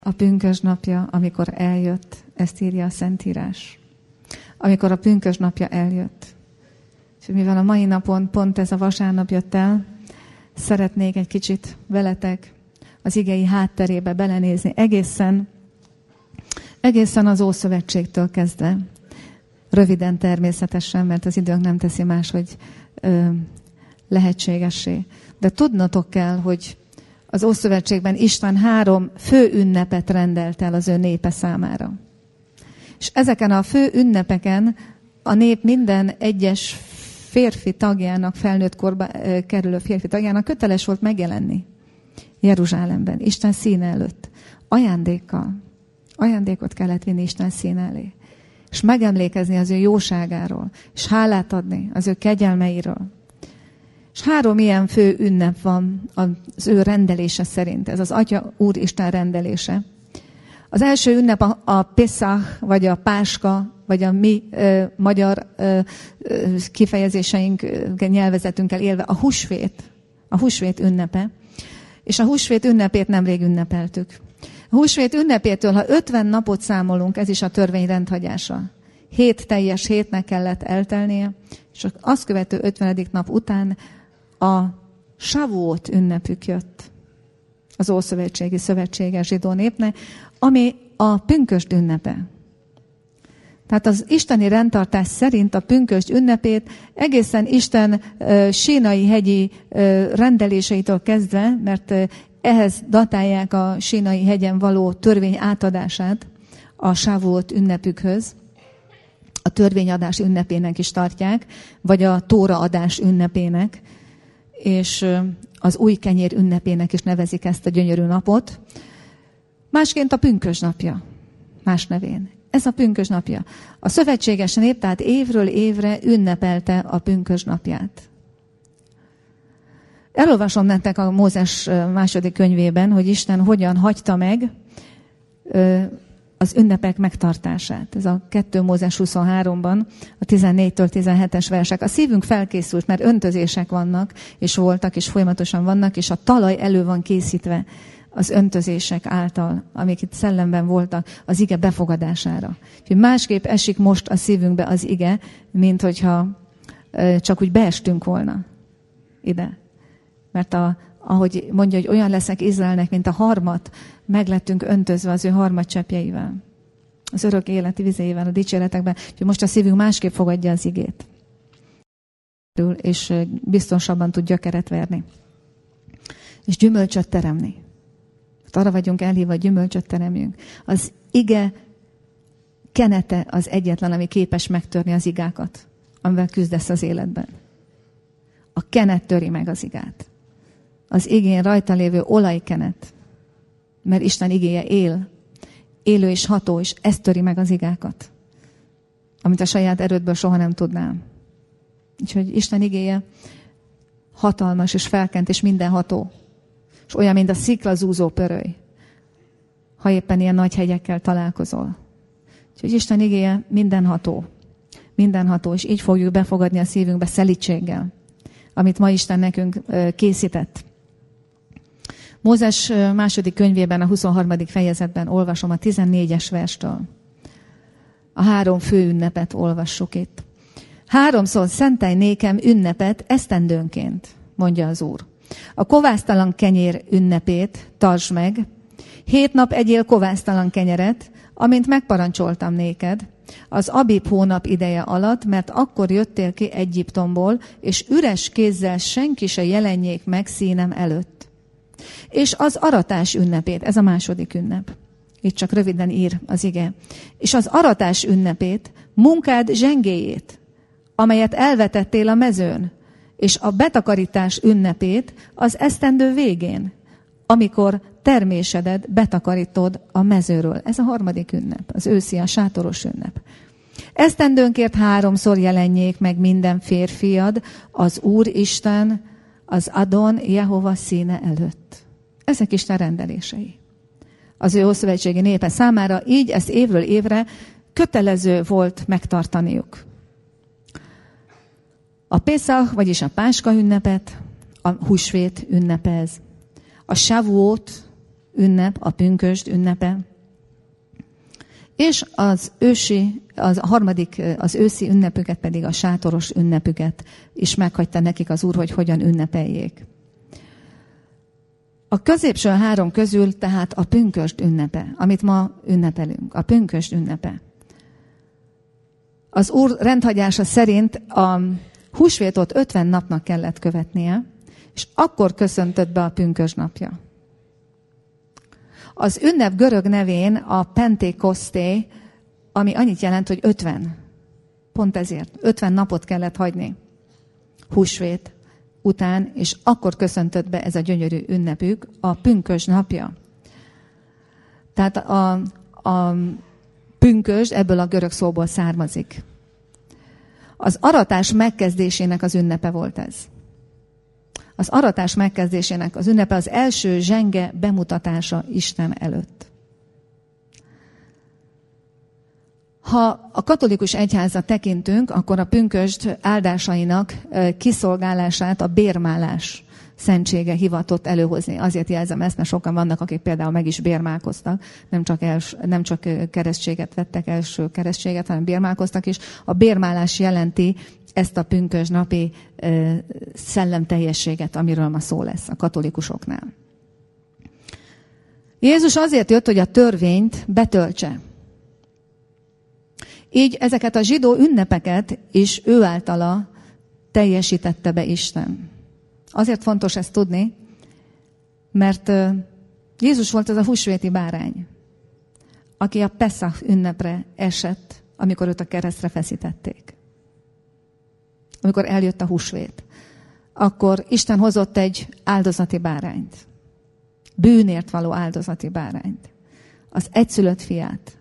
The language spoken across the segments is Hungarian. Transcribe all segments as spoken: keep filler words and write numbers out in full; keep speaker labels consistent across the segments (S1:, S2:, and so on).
S1: A pünkösd napja, amikor eljött, ezt írja a Szentírás. Amikor a pünkösd napja eljött. És mivel a mai napon pont ez a vasárnap jött el, szeretnék egy kicsit veletek az igei hátterébe belenézni. Egészen, egészen az Ószövetségtől kezdve. Röviden természetesen, mert az időnk nem teszi más, hogy ö, lehetségessé. De tudnotok kell, hogy az Ószövetségben Isten három fő ünnepet rendelt el az ő népe számára. És ezeken a fő ünnepeken a nép minden egyes férfi tagjának, felnőtt korba kerülő férfi tagjának köteles volt megjelenni Jeruzsálemben, Isten színe előtt. Ajándékkal. Ajándékot kellett vinni Isten színe elé. És megemlékezni az ő jóságáról, és hálát adni az ő kegyelmeiről. És három ilyen fő ünnep van az ő rendelése szerint. Ez az Atya Úristen rendelése. Az első ünnep a, a Pesach, vagy a Páska, vagy a mi ö, magyar ö, ö, kifejezéseink, ö, nyelvezetünkkel élve a húsvét. A húsvét ünnepe. És a húsvét ünnepét nemrég ünnepeltük. A húsvét ünnepétől, ha ötven napot számolunk, ez is a törvény rendhagyása. Hét teljes hétnek kellett eltelnie, és azt követő ötvenedik nap után a Savuot ünnepük jött az Ószövetségi Szövetséges zsidó népnek, ami a pünkösd ünnepe. Tehát az isteni rendtartás szerint a pünkösd ünnepét egészen Isten uh, sínai hegyi uh, rendeléseitől kezdve, mert uh, ehhez datálják a sínai hegyen való törvény átadását a Savuot ünnepükhöz, a törvényadás ünnepének is tartják, vagy a tóraadás ünnepének, és az új kenyér ünnepének is nevezik ezt a gyönyörű napot. Másként a pünkösd napja, más nevén. Ez a pünkösd napja. A szövetséges nép tehát évről évre ünnepelte a pünkösd napját. Elolvasom nektek a Mózes második könyvében, hogy Isten hogyan hagyta meg az ünnepek megtartását. Ez a kettő Mózes huszonháromban, a tizennégytől tizenhetes versek. A szívünk felkészült, mert öntözések vannak, és voltak, és folyamatosan vannak, és a talaj elő van készítve az öntözések által, amik itt szellemben voltak, az ige befogadására. Úgyhogy másképp esik most a szívünkbe az ige, mint hogyha csak úgy beestünk volna ide. Mert a, ahogy mondja, hogy olyan leszek Izraelnek, mint a harmat, meg lettünk öntözve az ő harmatcseppjeivel. Az örök életi vizével, a dicséretekben. Úgyhogy most a szívünk másképp fogadja az igét. És biztosabban tud gyökeret verni. És gyümölcsöt teremni. Arra vagyunk elhívva, hogy gyümölcsöt teremjünk. Az ige kenete az egyetlen, ami képes megtörni az igákat, amivel küzdesz az életben. A kenet töri meg az igát. Az igén rajta lévő olajkenet. Mert Isten igéje él. Élő és ható, és ez töri meg az igákat. Amit a saját erődből soha nem tudnám. Úgyhogy Isten igéje hatalmas és felkent és mindenható. És olyan, mint a sziklazúzó pöröly. Ha éppen ilyen nagy hegyekkel találkozol. Úgyhogy Isten igéje mindenható. Mindenható, és így fogjuk befogadni a szívünkbe szelídséggel, amit ma Isten nekünk készített. Mózes második könyvében, a huszonharmadik fejezetben olvasom a tizennégyes verstől. A három fő ünnepet olvassuk itt. Háromszor szentelj nékem ünnepet esztendőnként, mondja az Úr. A kovásztalan kenyér ünnepét tartsd meg. Hét nap egyél kovásztalan kenyeret, amint megparancsoltam néked, az Abib hónap ideje alatt, mert akkor jöttél ki Egyiptomból, és üres kézzel senki se jelenjék meg színem előtt. És az aratás ünnepét, ez a második ünnep. Itt csak röviden ír az ige. És az aratás ünnepét, munkád zsengéjét, amelyet elvetettél a mezőn, és a betakarítás ünnepét az esztendő végén, amikor termésedet betakarítod a mezőről. Ez a harmadik ünnep, az őszi, a sátoros ünnep. Esztendőnkért háromszor jelenjék meg minden férfiad az Úr Isten, az Adon Jehova színe előtt. Ezek Isten rendelései. Az ő ószövetségi népe számára így ezt évről évre kötelező volt megtartaniuk. A Pesach, vagyis a Páska ünnepet, a húsvét ünnepez. A Savuot, ünnep, a pünkösd ünnepe. És az ősi, az a harmadik, az őszi ünnepüket pedig a sátoros ünnepüket is meghagyta nekik az Úr, hogy hogyan ünnepeljék. A középső három közül tehát a pünkösd ünnepe, amit ma ünnepelünk, a pünkösd ünnepe. Az Úr rendhagyása szerint a húsvétot ötven napnak kellett követnie, és akkor köszöntött be a pünkösd napja. Az ünnep görög nevén a Pentekoszté, ami annyit jelent, hogy ötven. Pont ezért. ötven napot kellett hagyni húsvét után, és akkor köszöntött be ez a gyönyörű ünnepük, a pünkösd napja. Tehát a, a pünkösd ebből a görög szóból származik. Az aratás megkezdésének az ünnepe volt ez. Az aratás megkezdésének az ünnepe az első zsenge bemutatása Isten előtt. Ha a katolikus egyházat tekintünk, akkor a pünkösd áldásainak kiszolgálását a bérmálás szentsége hivatott előhozni. Azért jelzem ezt, mert sokan vannak, akik például meg is bérmálkoztak, nem csak, els, nem csak keresztséget vettek, első keresztséget, hanem bérmálkoztak is. A bérmálás jelenti ezt a pünkösd napi szellemteljességet, amiről ma szó lesz a katolikusoknál. Jézus azért jött, hogy a törvényt betöltse. Így ezeket a zsidó ünnepeket is ő általa teljesítette be Isten. Azért fontos ezt tudni, mert Jézus volt az a húsvéti bárány, aki a Peszach ünnepre esett, amikor őt a keresztre feszítették. Amikor eljött a húsvét, akkor Isten hozott egy áldozati bárányt. Bűnért való áldozati bárányt. Az egyszülött fiát.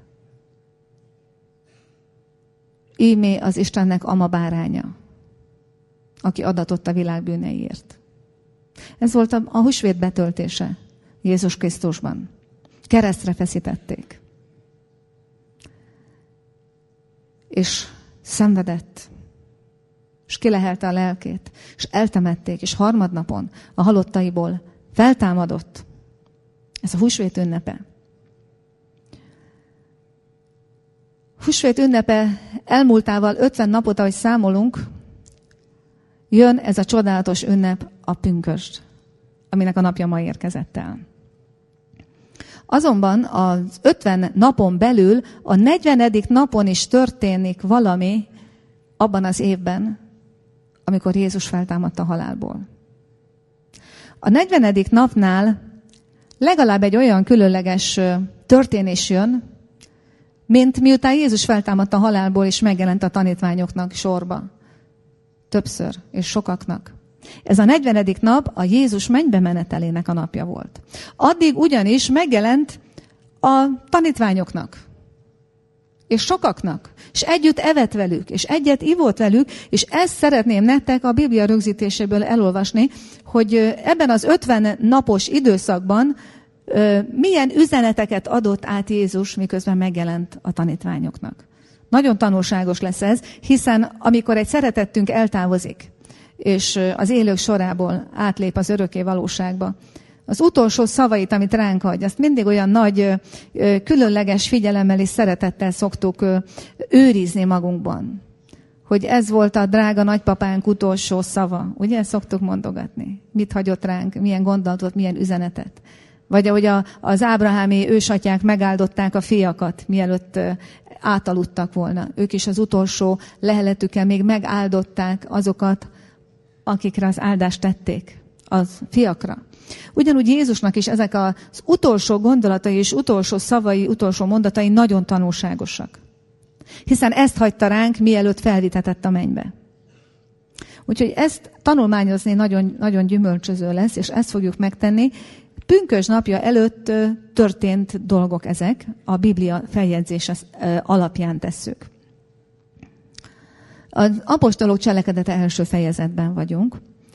S1: Ímé az Istennek ama báránya, aki adatott a világ bűneiért. Ez volt a, a húsvét betöltése Jézus Krisztusban. Keresztre feszítették. És szenvedett. És kilehelte a lelkét. És eltemették. És harmadnapon a halottaiból feltámadott. Ez a húsvét ünnepe. Húsvét ünnepe elmúltával ötven napot, ahogy számolunk, jön ez a csodálatos ünnep, a pünkösd, aminek a napja ma érkezett el. Azonban az ötven napon belül a negyvenedik napon is történik valami abban az évben, amikor Jézus feltámadt a halálból. A negyvenedik napnál legalább egy olyan különleges történés jön, mint miután Jézus feltámadt a halálból, és megjelent a tanítványoknak sorba. Többször, és sokaknak. Ez a negyvenedik nap a Jézus mennybe menetelének a napja volt. Addig ugyanis megjelent a tanítványoknak, és sokaknak, és együtt evett velük, és egyet ivott velük, és ezt szeretném nektek a Biblia rögzítéséből elolvasni, hogy ebben az ötven napos időszakban milyen üzeneteket adott át Jézus, miközben megjelent a tanítványoknak. Nagyon tanulságos lesz ez, hiszen amikor egy szeretettünk eltávozik, és az élők sorából átlép az örökké valóságba, az utolsó szavait, amit ránk hagy, azt mindig olyan nagy, különleges figyelemmel és szeretettel szoktuk őrizni magunkban. Hogy ez volt a drága nagypapánk utolsó szava. Ugye ezt szoktuk mondogatni? Mit hagyott ránk, milyen gondolatot, milyen üzenetet. Vagy ahogy a, az ábrahámi ősatyák megáldották a fiakat, mielőtt átaludtak volna. Ők is az utolsó leheletükkel még megáldották azokat, akikre az áldást tették, az fiakra. Ugyanúgy Jézusnak is ezek az utolsó gondolatai és utolsó szavai, utolsó mondatai nagyon tanulságosak. Hiszen ezt hagyta ránk, mielőtt felvitetett a mennybe. Úgyhogy ezt tanulmányozni nagyon, nagyon gyümölcsöző lesz, és ezt fogjuk megtenni. Pünkösd napja előtt történt dolgok ezek, a Biblia feljegyzése alapján tesszük. Az apostolok cselekedete első fejezetben vagyunk.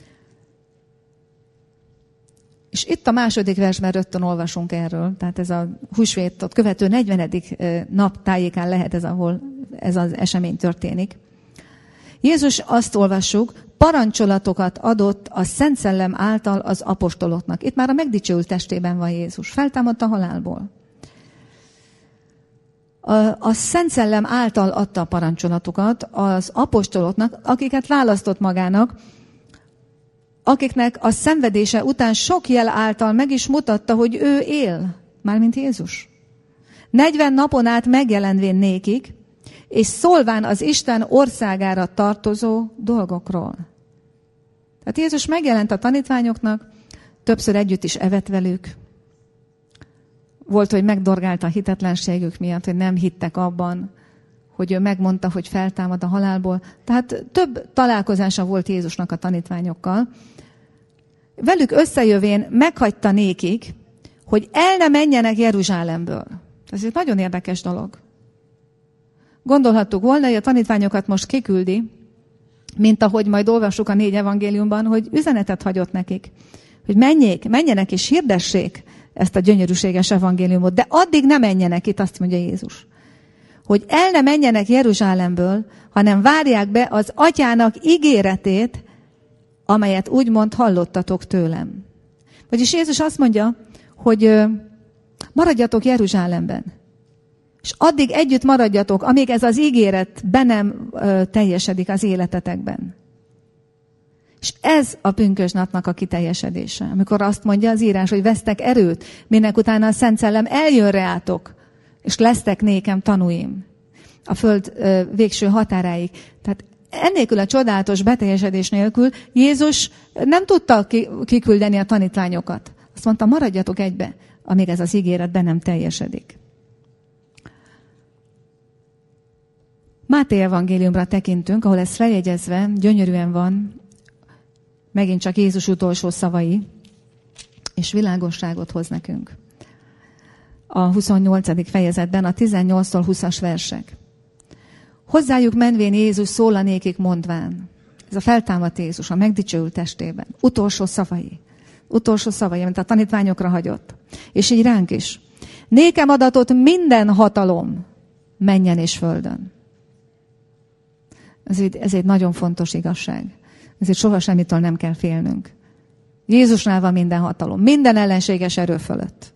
S1: És itt a második versben rögtön olvasunk erről, tehát ez a húsvétot követő negyvenedik nap tájékán lehet ez, ahol ez az esemény történik. Jézus, azt olvassuk, parancsolatokat adott a Szent Szellem által az apostoloknak. Itt már a megdicsőült testében van Jézus. Feltámadt a halálból. A, a Szent Szellem által adta a parancsolatokat az apostoloknak, akiket választott magának, akiknek a szenvedése után sok jel által meg is mutatta, hogy ő él, mármint Jézus. negyven napon át megjelenvén nékik, és szólván az Isten országára tartozó dolgokról. Tehát Jézus megjelent a tanítványoknak, többször együtt is evett velük. Volt, hogy megdorgált a hitetlenségük miatt, hogy nem hittek abban, hogy ő megmondta, hogy feltámad a halálból. Tehát több találkozása volt Jézusnak a tanítványokkal. Velük összejövén meghagyta nékik, hogy el ne menjenek Jeruzsálemből. Ez egy nagyon érdekes dolog. Gondolhattuk volna, hogy a tanítványokat most kiküldi, mint ahogy majd olvassuk a négy evangéliumban, hogy üzenetet hagyott nekik. Hogy menjék, menjenek és hirdessék ezt a gyönyörűséges evangéliumot. De addig ne menjenek, itt azt mondja Jézus. Hogy el ne menjenek Jeruzsálemből, hanem várják be az atyának ígéretét, amelyet úgymond hallottatok tőlem. Vagyis Jézus azt mondja, hogy maradjatok Jeruzsálemben. És addig együtt maradjatok, amíg ez az ígéret be nem ö, teljesedik az életetekben. És ez a pünkösdnapnak a kiteljesedése. Amikor azt mondja az írás, hogy vesztek erőt, minek utána a Szent Szellem eljön reátok, és lesztek nékem tanúim a föld ö, végső határáig. Tehát ennélkül a csodálatos beteljesedés nélkül Jézus nem tudta kiküldeni a tanítványokat. Azt mondta, maradjatok egybe, amíg ez az ígéret be nem teljesedik. Máté evangéliumra tekintünk, ahol ez feljegyezve gyönyörűen van, megint csak Jézus utolsó szavai, és világosságot hoz nekünk. A huszonnyolcadik fejezetben a tizennyolctól húszas versek. Hozzájuk menvén Jézus szólanékik mondván. Ez a feltámadt Jézus, a megdicsőült testében. Utolsó szavai. Utolsó szavai, amit a tanítványokra hagyott. És így ránk is. Nékem adatott minden hatalom mennyen és földön. Ez egy, ez egy nagyon fontos igazság. Ezért soha semmitől nem kell félnünk. Jézusnál van minden hatalom, minden ellenséges erő fölött.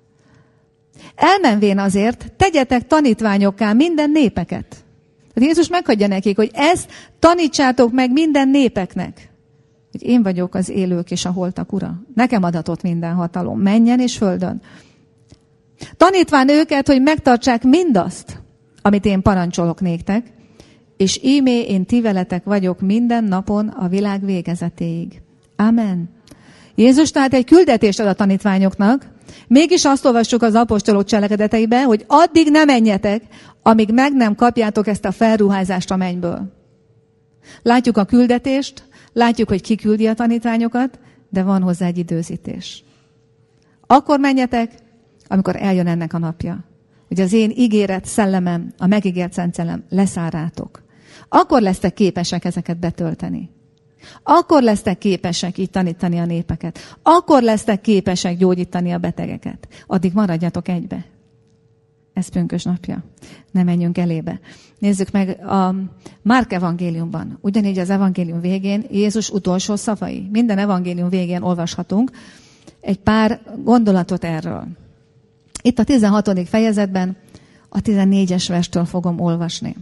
S1: Elmenvén azért, tegyetek tanítványokká minden népeket. Tehát Jézus meghagyja nekik, hogy ezt tanítsátok meg minden népeknek. Hogy én vagyok az élők és a holtak ura. Nekem adatott minden hatalom, mennyen és földön. Tanítván őket, hogy megtartsák mindazt, amit én parancsolok néktek, és ímé én ti veletek vagyok minden napon a világ végezetéig. Amen. Jézus tehát egy küldetést ad a tanítványoknak, mégis azt olvassuk az apostolok cselekedeteiben, hogy addig ne menjetek, amíg meg nem kapjátok ezt a felruházást a mennyből. Látjuk a küldetést, látjuk, hogy ki küldi a tanítványokat, de van hozzá egy időzítés. Akkor menjetek, amikor eljön ennek a napja. Hogy az én ígéret szellemem, a megígért Szent Szellem leszáll rátok. Akkor lesztek képesek ezeket betölteni. Akkor lesztek képesek így tanítani a népeket. Akkor lesztek képesek gyógyítani a betegeket. Addig maradjatok egybe. Ez pünkösdnapja. Ne menjünk elébe. Nézzük meg a Márk evangéliumban. Ugyanígy az evangélium végén Jézus utolsó szavai. Minden evangélium végén olvashatunk egy pár gondolatot erről. Itt a tizenhatodik fejezetben a tizennégyes verstől fogom olvasni.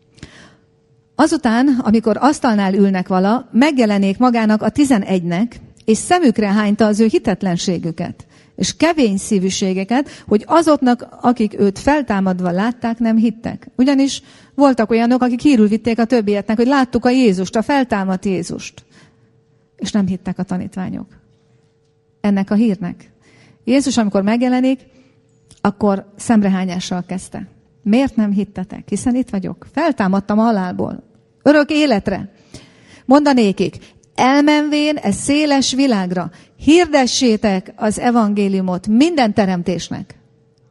S1: Azután, amikor asztalnál ülnek vala, megjelenék magának a tizenegynek, és szemükre hányta az ő hitetlenségüket, és kevény szívűségeket, hogy azoknak, akik őt feltámadva látták, nem hittek. Ugyanis voltak olyanok, akik hírül vitték a többieknek, hogy láttuk a Jézust, a feltámadt Jézust. És nem hittek a tanítványok. Ennek a hírnek. Jézus, amikor megjelenik, akkor szemrehányással kezdte. Miért nem hittetek? Hiszen itt vagyok. Feltámadtam a halálból. Örök életre. Mondanékik, elmenvén e széles világra, hirdessétek az evangéliumot minden teremtésnek.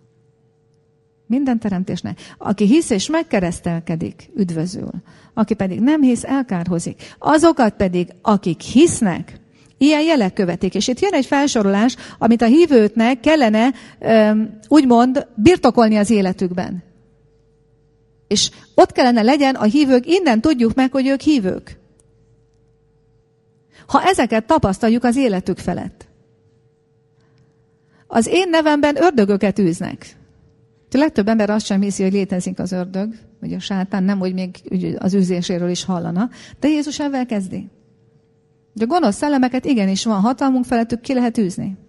S1: Minden teremtésnek. Aki hisz és megkeresztelkedik, üdvözül. Aki pedig nem hisz, elkárhozik. Azokat pedig, akik hisznek, ilyen jelek követik. És itt jön egy felsorolás, amit a hívőknek kellene úgymond birtokolni az életükben. És ott kellene legyen a hívők, innen tudjuk meg, hogy ők hívők. Ha ezeket tapasztaljuk az életük felett. Az én nevemben ördögöket űznek. A legtöbb ember azt sem hiszi, hogy létezik az ördög, vagy a sátán, nem, hogy még az űzéséről is hallana. De Jézus ebben kezdi. De a gonosz szellemeket igenis van hatalmunk felettük, ki lehet űzni.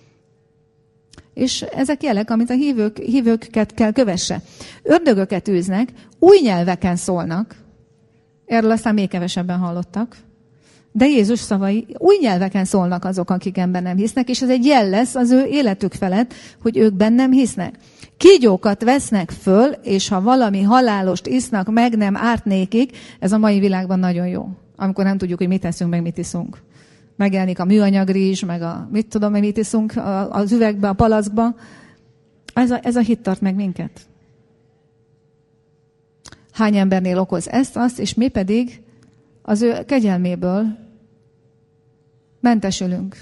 S1: És ezek jelek, amit a hívők, hívőket kell kövesse. Ördögöket űznek, új nyelveken szólnak. Erről aztán még kevesebben hallottak. De Jézus szavai, új nyelveken szólnak azok, akik ebben nem hisznek, és ez egy jel lesz az ő életük felett, hogy ők bennem hisznek. Kígyókat vesznek föl, és ha valami halálost isznak, meg nem árt nékik, ez a mai világban nagyon jó. Amikor nem tudjuk, hogy mit teszünk, meg mit iszunk. Megjelenik a műanyagrizs, meg a mit tudom, meg mit iszunk az üvegbe, a palackba. Ez a, ez a hit tart meg minket. Hány embernél okoz ezt, azt, és mi pedig az ő kegyelméből mentesülünk.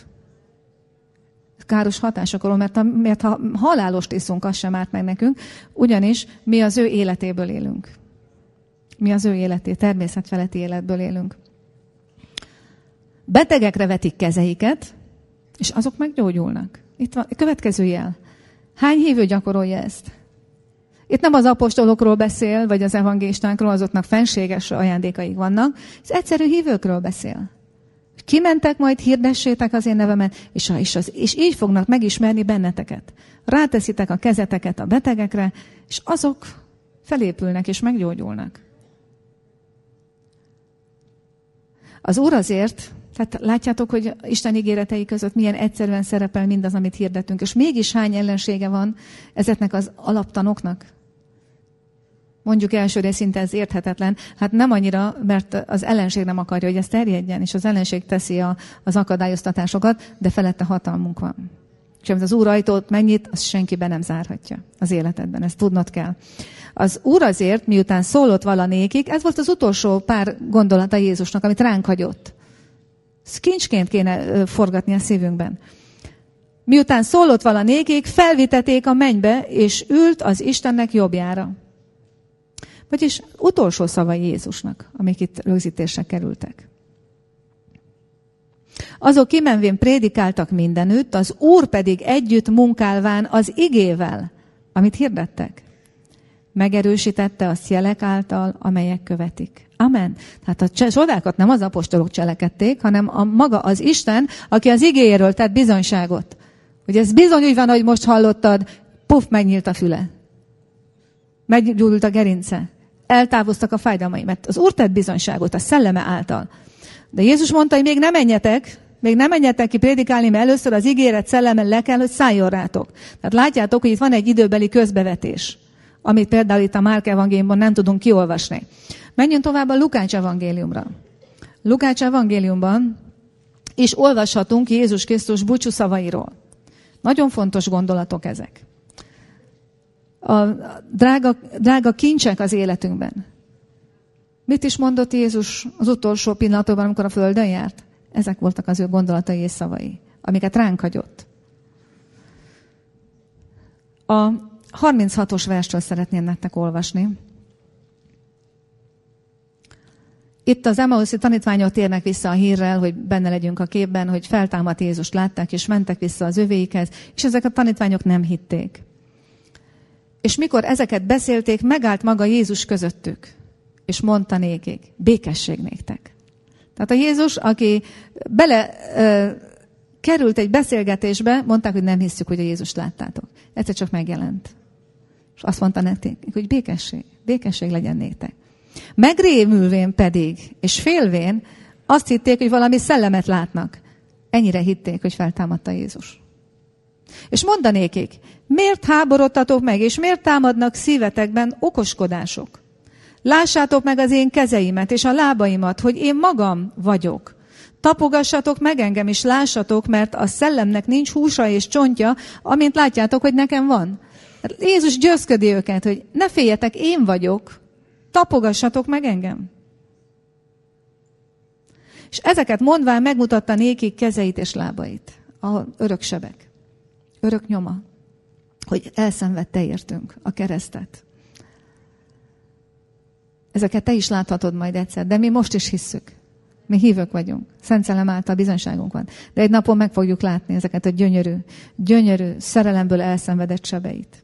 S1: Káros hatásokról, mert, a, mert ha halálost iszunk, az sem árt meg nekünk, ugyanis mi az ő életéből élünk. Mi az ő életé, természetfeletti életből élünk. Betegekre vetik kezeiket, és azok meggyógyulnak. Itt van a következő jel. Hány hívő gyakorolja ezt? Itt nem az apostolokról beszél, vagy az evangélistákról, azoknak fenséges ajándékaik vannak. Ez egyszerű hívőkről beszél. Kimentek, majd hirdessétek az én nevemet, és, és, az, és így fognak megismerni benneteket. Ráteszitek a kezeteket a betegekre, és azok felépülnek és meggyógyulnak. Az Úr azért, tehát látjátok, hogy Isten ígéretei között milyen egyszerűen szerepel mindaz, amit hirdetünk, és mégis hány ellensége van ezeknek az alaptanoknak? Mondjuk elsőre szinte ez érthetetlen. Hát nem annyira, mert az ellenség nem akarja, hogy ez terjedjen, és az ellenség teszi a, az akadályoztatásokat, de felette hatalmunk van. És amit az Úr ajtót megnyit, azt senki be nem zárhatja az életedben. Ezt tudnod kell. Az Úr azért, miután szólott valanékig, ez volt az utolsó pár gondolata Jézusnak, amit ránk hagyott. Ezt kincsként kéne forgatni a szívünkben. Miután szólott valanékig, felviteték a mennybe, és ült az Istennek jobbjára. Vagyis utolsó szavai Jézusnak, amik itt rögzítésre kerültek. Azok kimenvén prédikáltak mindenütt, az Úr pedig együtt munkálván az igével, amit hirdettek. Megerősítette azt jelek által, amelyek követik. Amen. Tehát a csodákat nem az apostolok cselekedték, hanem a maga az Isten, aki az igéjéről tett bizonyságot. Hogy ez bizony úgy van, hogy most hallottad, puf, megnyílt a füle. Meggyújult a gerince. Eltávoztak a fájdalmai, mert az Úr tett bizonyságot a szelleme által. De Jézus mondta, hogy még nem menjetek, még nem menjetek ki prédikálni, mert először az ígéret szelleme le kell, hogy szálljon rátok. Tehát látjátok, hogy itt van egy időbeli közbevetés, amit például itt a Márk evangéliumban nem tudunk kiolvasni. Menjünk tovább a Lukács evangéliumra. Lukács evangéliumban is olvashatunk Jézus Krisztus búcsú szavairól. Nagyon fontos gondolatok ezek. A drága, drága kincsek az életünkben. Mit is mondott Jézus az utolsó pillanatban, amikor a földön járt? Ezek voltak az ő gondolatai és szavai, amiket ránk hagyott. A harminchatos verstől szeretném nektek olvasni. Itt az Emmauszi tanítványok térnek vissza a hírrel, hogy benne legyünk a képben, hogy feltámadt Jézust látták, és mentek vissza az övéikhez, és ezek a tanítványok nem hitték. És mikor ezeket beszélték, megállt maga Jézus közöttük, és mondta nékik, békesség néktek. Tehát a Jézus, aki bele ö, került egy beszélgetésbe, mondták, hogy nem hiszük, hogy a Jézust láttátok. Egyszer csak megjelent. És azt mondta nektek, hogy békesség, békesség legyen néktek. Megrémülvén pedig, és félvén, azt hitték, hogy valami szellemet látnak. Ennyire hitték, hogy feltámadta Jézus. És mondanékik, miért háborodtatok meg, és miért támadnak szívetekben okoskodások? Lássátok meg az én kezeimet és a lábaimat, hogy én magam vagyok. Tapogassatok meg engem, és lássatok, mert a szellemnek nincs húsa és csontja, amint látjátok, hogy nekem van. Jézus győzködi őket, hogy ne féljetek, én vagyok, tapogassatok meg engem. És ezeket mondván megmutatta nékik kezeit és lábait, a örök sebek, örök nyoma, hogy elszenvedte értünk a keresztet. Ezeket te is láthatod majd egyszer, de mi most is hisszük. Mi hívők vagyunk. Szent Szellem által bizonyságunk van. De egy napon meg fogjuk látni ezeket a gyönyörű, gyönyörű, szerelemből elszenvedett sebeit.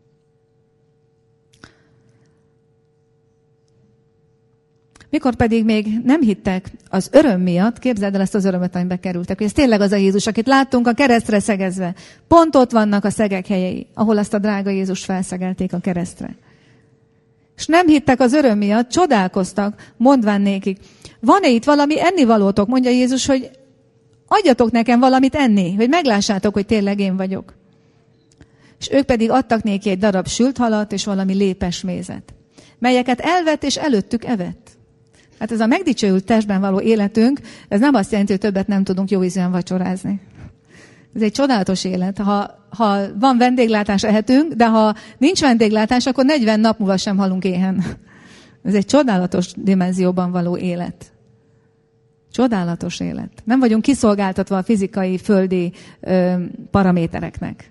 S1: Mikor pedig még nem hittek az öröm miatt, képzeld el ezt az örömöt, amiben kerültek. Ez tényleg az a Jézus, akit láttunk a keresztre szegezve. Pont ott vannak a szegek helyei, ahol azt a drága Jézust felszegelték a keresztre. És nem hittek az öröm miatt, csodálkoztak, mondván nékik. Van-e itt valami ennivalótok? Mondja Jézus, hogy adjatok nekem valamit enni, hogy meglássátok, hogy tényleg én vagyok. És ők pedig adtak néki egy darab sült halat és valami lépes mézet, melyeket elvett és előttük evett. Hát ez a megdicsőült testben való életünk, ez nem azt jelenti, hogy többet nem tudunk jó ízűen vacsorázni. Ez egy csodálatos élet. Ha, ha van vendéglátás, ehetünk, de ha nincs vendéglátás, akkor negyven nap múlva sem halunk éhen. Ez egy csodálatos dimenzióban való élet. Csodálatos élet. Nem vagyunk kiszolgáltatva a fizikai, földi ö, paramétereknek.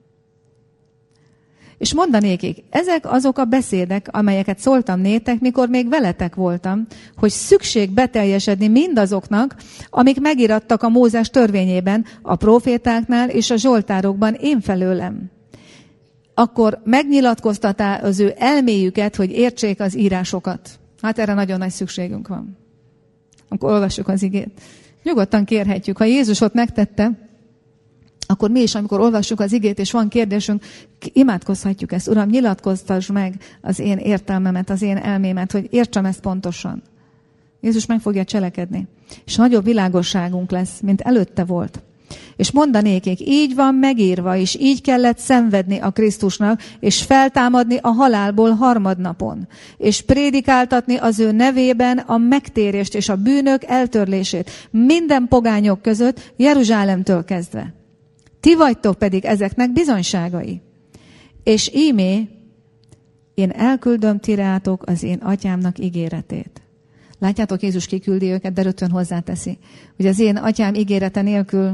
S1: És mondanékik, ezek azok a beszédek, amelyeket szóltam nétek, mikor még veletek voltam, hogy szükség beteljesedni mindazoknak, amik megirattak a Mózes törvényében, a profétáknál és a zsoltárokban én felőlem. Akkor megnyilatkoztatá az ő elméjüket, hogy értsék az írásokat. Hát erre nagyon nagy szükségünk van. Amikor olvassuk az igét. Nyugodtan kérhetjük, ha Jézus ott megtette, akkor mi is, amikor olvassuk az igét, és van kérdésünk, imádkozhatjuk ezt. Uram, nyilatkoztasd meg az én értelmemet, az én elmémet, hogy értsem ezt pontosan. Jézus meg fogja cselekedni. És nagyobb világosságunk lesz, mint előtte volt. És mondanékik, így van megírva, és így kellett szenvedni a Krisztusnak, és feltámadni a halálból harmadnapon, és prédikáltatni az ő nevében a megtérést és a bűnök eltörlését minden pogányok között, Jeruzsálemtől kezdve. Ti vagytok pedig ezeknek bizonyságai. És ímé, én elküldöm ti rátok az én atyámnak ígéretét. Látjátok, Jézus kiküldi őket, de rögtön hozzáteszi, hogy az én atyám ígérete nélkül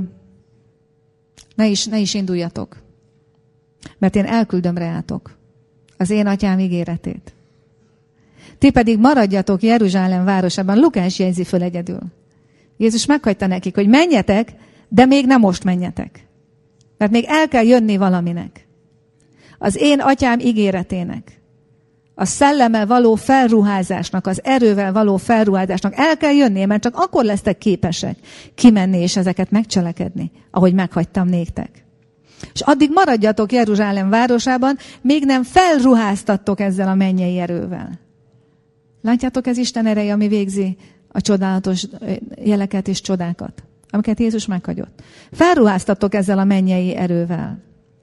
S1: ne is, ne is induljatok. Mert én elküldöm rátok az én atyám ígéretét. Ti pedig maradjatok Jeruzsálem városában. Lukás jegyzi föl egyedül. Jézus meghagyta nekik, hogy menjetek, de még nem most menjetek. Mert még el kell jönni valaminek. Az én atyám ígéretének. A szellemmel való felruházásnak, az erővel való felruházásnak el kell jönnie, mert csak akkor lesztek képesek kimenni és ezeket megcselekedni, ahogy meghagytam néktek. És addig maradjatok Jeruzsálem városában, még nem felruháztattok ezzel a mennyei erővel. Látjátok, ez Isten ereje, ami végzi a csodálatos jeleket és csodákat, amiket Jézus meghagyott. Felruháztattok ezzel a mennyei erővel.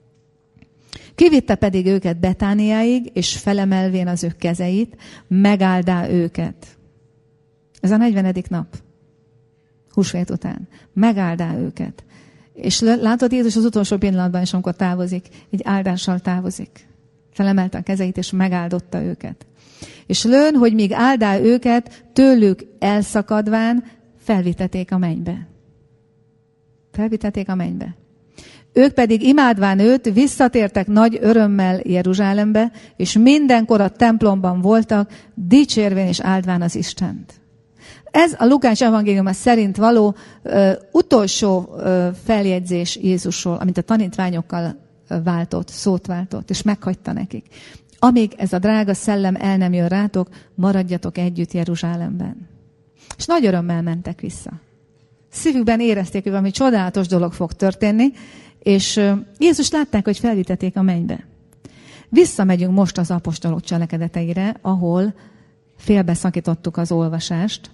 S1: Kivitte pedig őket Betániáig, és felemelvén az ő kezeit, megáldá őket. Ez a negyvenedik nap, húsvét után. Megáldá őket. És látod, Jézus az utolsó pillanatban is, amikor távozik, egy áldással távozik. Felemelte a kezeit, és megáldotta őket. És lőn, hogy míg áldá őket, tőlük elszakadván felviteték a mennybe. Felviteték a mennybe. Ők pedig imádván őt visszatértek nagy örömmel Jeruzsálembe, és mindenkor a templomban voltak, dicsérvén és áldván az Istent. Ez a Lukács evangéliuma szerint való ö, utolsó ö, feljegyzés Jézusról, amit a tanítványokkal váltott, szót váltott, és meghagyta nekik. Amíg ez a drága szellem el nem jön rátok, maradjatok együtt Jeruzsálemben. És nagy örömmel mentek vissza. Szívükben érezték, hogy valami csodálatos dolog fog történni, és Jézus látták, hogy felviteték a mennybe. Visszamegyünk most az apostolok cselekedeteire, ahol félbeszakítottuk az olvasást.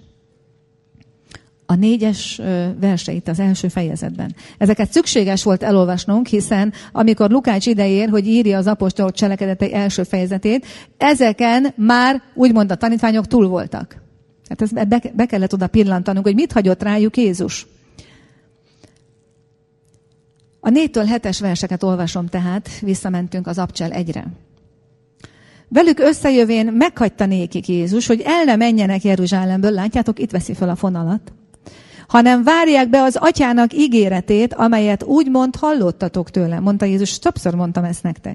S1: A négyes verseit az első fejezetben. Ezeket szükséges volt elolvasnunk, hiszen amikor Lukács ideér, hogy írja az apostolok cselekedetei első fejezetét, ezeken már úgymond a tanítványok túl voltak. Hát ezt be, be kellett oda pillantanunk, hogy mit hagyott rájuk Jézus. A négytől hetes verseket olvasom tehát, visszamentünk az Abcsel egyre. Velük összejövén meghagyta nékik Jézus, hogy el ne menjenek Jeruzsálemből, látjátok, itt veszi fel a fonalat, hanem várják be az atyának ígéretét, amelyet úgymond hallottatok tőle. Mondta Jézus, többször mondtam ezt nektek.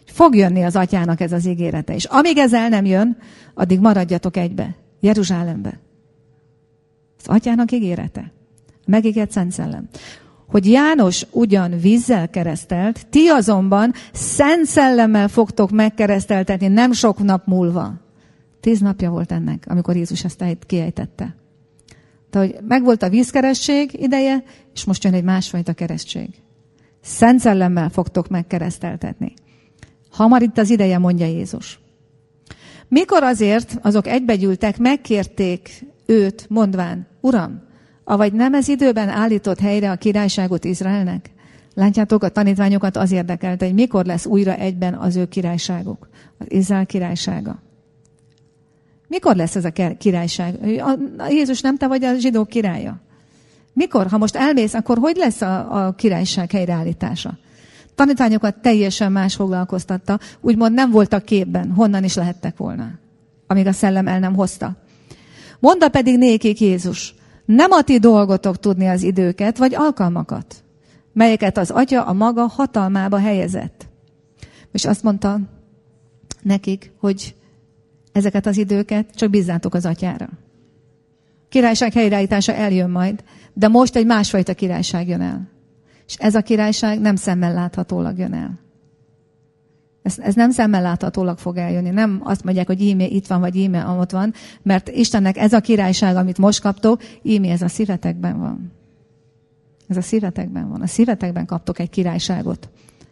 S1: Fog jönni az atyának ez az ígérete. És amíg ez el nem jön, addig maradjatok egybe, Jeruzsálembe. Az atyának ígérete. Megígért Szent Szellem. Hogy János ugyan vízzel keresztelt, ti azonban Szent Szellemmel fogtok megkereszteltetni nem sok nap múlva. Tíz napja volt ennek, amikor Jézus ezt kiejtette. Tehát, hogy megvolt a vízkeresztség ideje, és most jön egy másfajta keresztség. Szent Szellemmel fogtok megkereszteltetni. Hamar itt az ideje, mondja Jézus. Mikor azért azok egybegyűltek, megkérték őt, mondván, Uram, avagy nem ez időben állított helyre a királyságot Izraelnek? Látjátok, a tanítványokat az érdekelte, hogy mikor lesz újra egyben az ő királyságuk, az Izrael királysága. Mikor lesz ez a királyság? A Jézus nem te vagy a zsidók királya. Mikor? Ha most elmész, akkor hogy lesz a, a királyság helyreállítása? Tanítványokat teljesen más foglalkoztatta, úgymond nem voltak képben, honnan is lehettek volna, amíg a szellem el nem hozta. Mondta pedig nékik Jézus, nem a ti dolgotok tudni az időket, vagy alkalmakat, melyeket az Atya a maga hatalmába helyezett. És azt mondta nekik, hogy ezeket az időket csak bízzátok az Atyára. Királyság helyreállítása eljön majd, de most egy másfajta királyság jön el. És ez a királyság nem szemmel láthatólag jön el. Ez, ez nem szemmel láthatólag fog eljönni. Nem azt mondják, hogy íme itt van, vagy íme ott van, mert Istennek ez a királyság, amit most kaptok, íme ez a szívetekben van. Ez a szívetekben van. A szívetekben kaptok egy királyságot.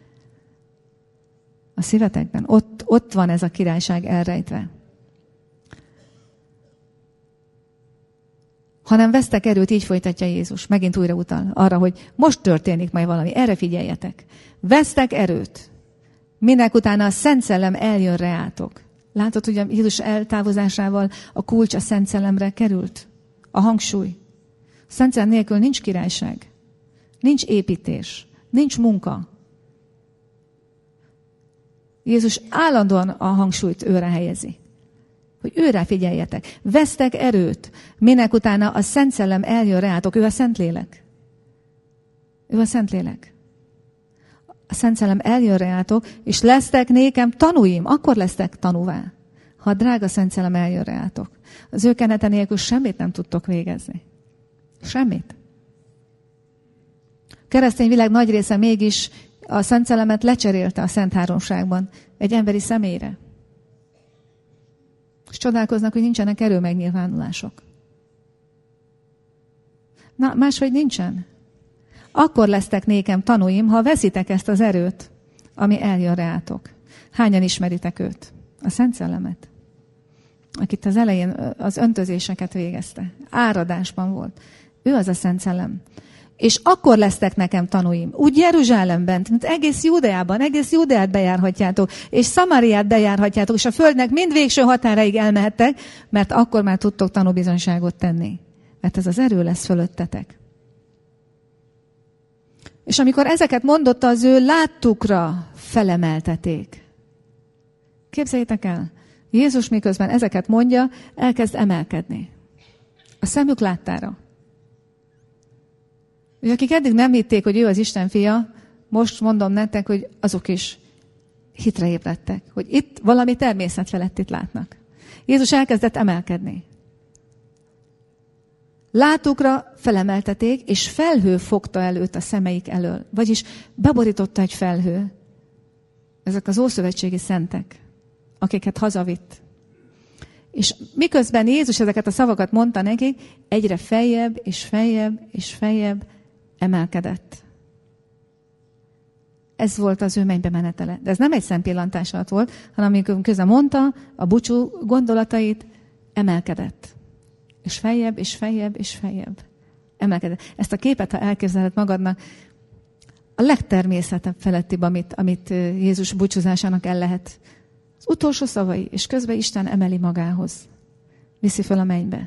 S1: A szívetekben. Ott, ott van ez a királyság elrejtve. Hanem vesztek erőt, így folytatja Jézus. Megint újra utal arra, hogy most történik majd valami. Erre figyeljetek. Vesztek erőt. Minek utána a Szent Szellem eljön reátok. Látod, hogy a Jézus eltávozásával a kulcs a Szent Szellemre került? A hangsúly. A Szent Szellem nélkül nincs királyság. Nincs építés. Nincs munka. Jézus állandóan a hangsúlyt őre helyezi. Hogy őre figyeljetek. Vesztek erőt. Minek utána a Szent Szellem eljön reátok. Ő a Szentlélek. Ő a Szentlélek. A Szent Szellem eljön reátok, és lesztek nékem tanúim. Akkor lesztek tanúvá. Ha a drága Szent Szellem eljön reátok. Az ő kenete nélkül semmit nem tudtok végezni. Semmit. A keresztény világ nagy része mégis a Szent Szellemet lecserélte a Szent Háromságban egy emberi személyre. És csodálkoznak, hogy nincsenek erőmegnyilvánulások. Na, máshogy nincsen. Akkor lesztek nékem tanúim, ha veszitek ezt az erőt, ami eljön reátok. Hányan ismeritek őt? A Szent Szellemet. Akit az elején az öntözéseket végezte. Áradásban volt. Ő az a Szent Szellem. És akkor lesztek nekem tanúim. Úgy Jeruzsálemben, mint egész Júdeában, egész Júdeát bejárhatjátok, és Szamariát bejárhatjátok, és a földnek mind végső határaig elmehettek, mert akkor már tudtok tanúbizonyságot tenni. Mert ez az erő lesz fölöttetek. És amikor ezeket mondotta, az ő láttukra felemelteték. Képzeljétek el, Jézus miközben ezeket mondja, elkezd emelkedni. A szemük láttára. Ugye, akik eddig nem hitték, hogy ő az Isten fia, most mondom nektek, hogy azok is hitre ébredtek, hogy itt valami természetfelettit látnak. Jézus elkezdett emelkedni. Látukra felemelteték, és felhő fogta el őt a szemeik elől. Vagyis beborította egy felhő. Ezek az ószövetségi szentek, akiket hazavitt. És miközben Jézus ezeket a szavakat mondta nekik, egyre feljebb és feljebb és feljebb emelkedett. Ez volt az ő mennybe menetele. De ez nem egy szempillantás alatt volt, hanem amikor közben mondta a búcsú gondolatait, emelkedett. És feljebb, és feljebb, és feljebb emelkedett. Ezt a képet, ha elképzeled magadnak, a legtermészetebb felettibb, amit, amit Jézus búcsúzásának el lehet. Az utolsó szavai, és közben Isten emeli magához. Viszi föl a mennybe.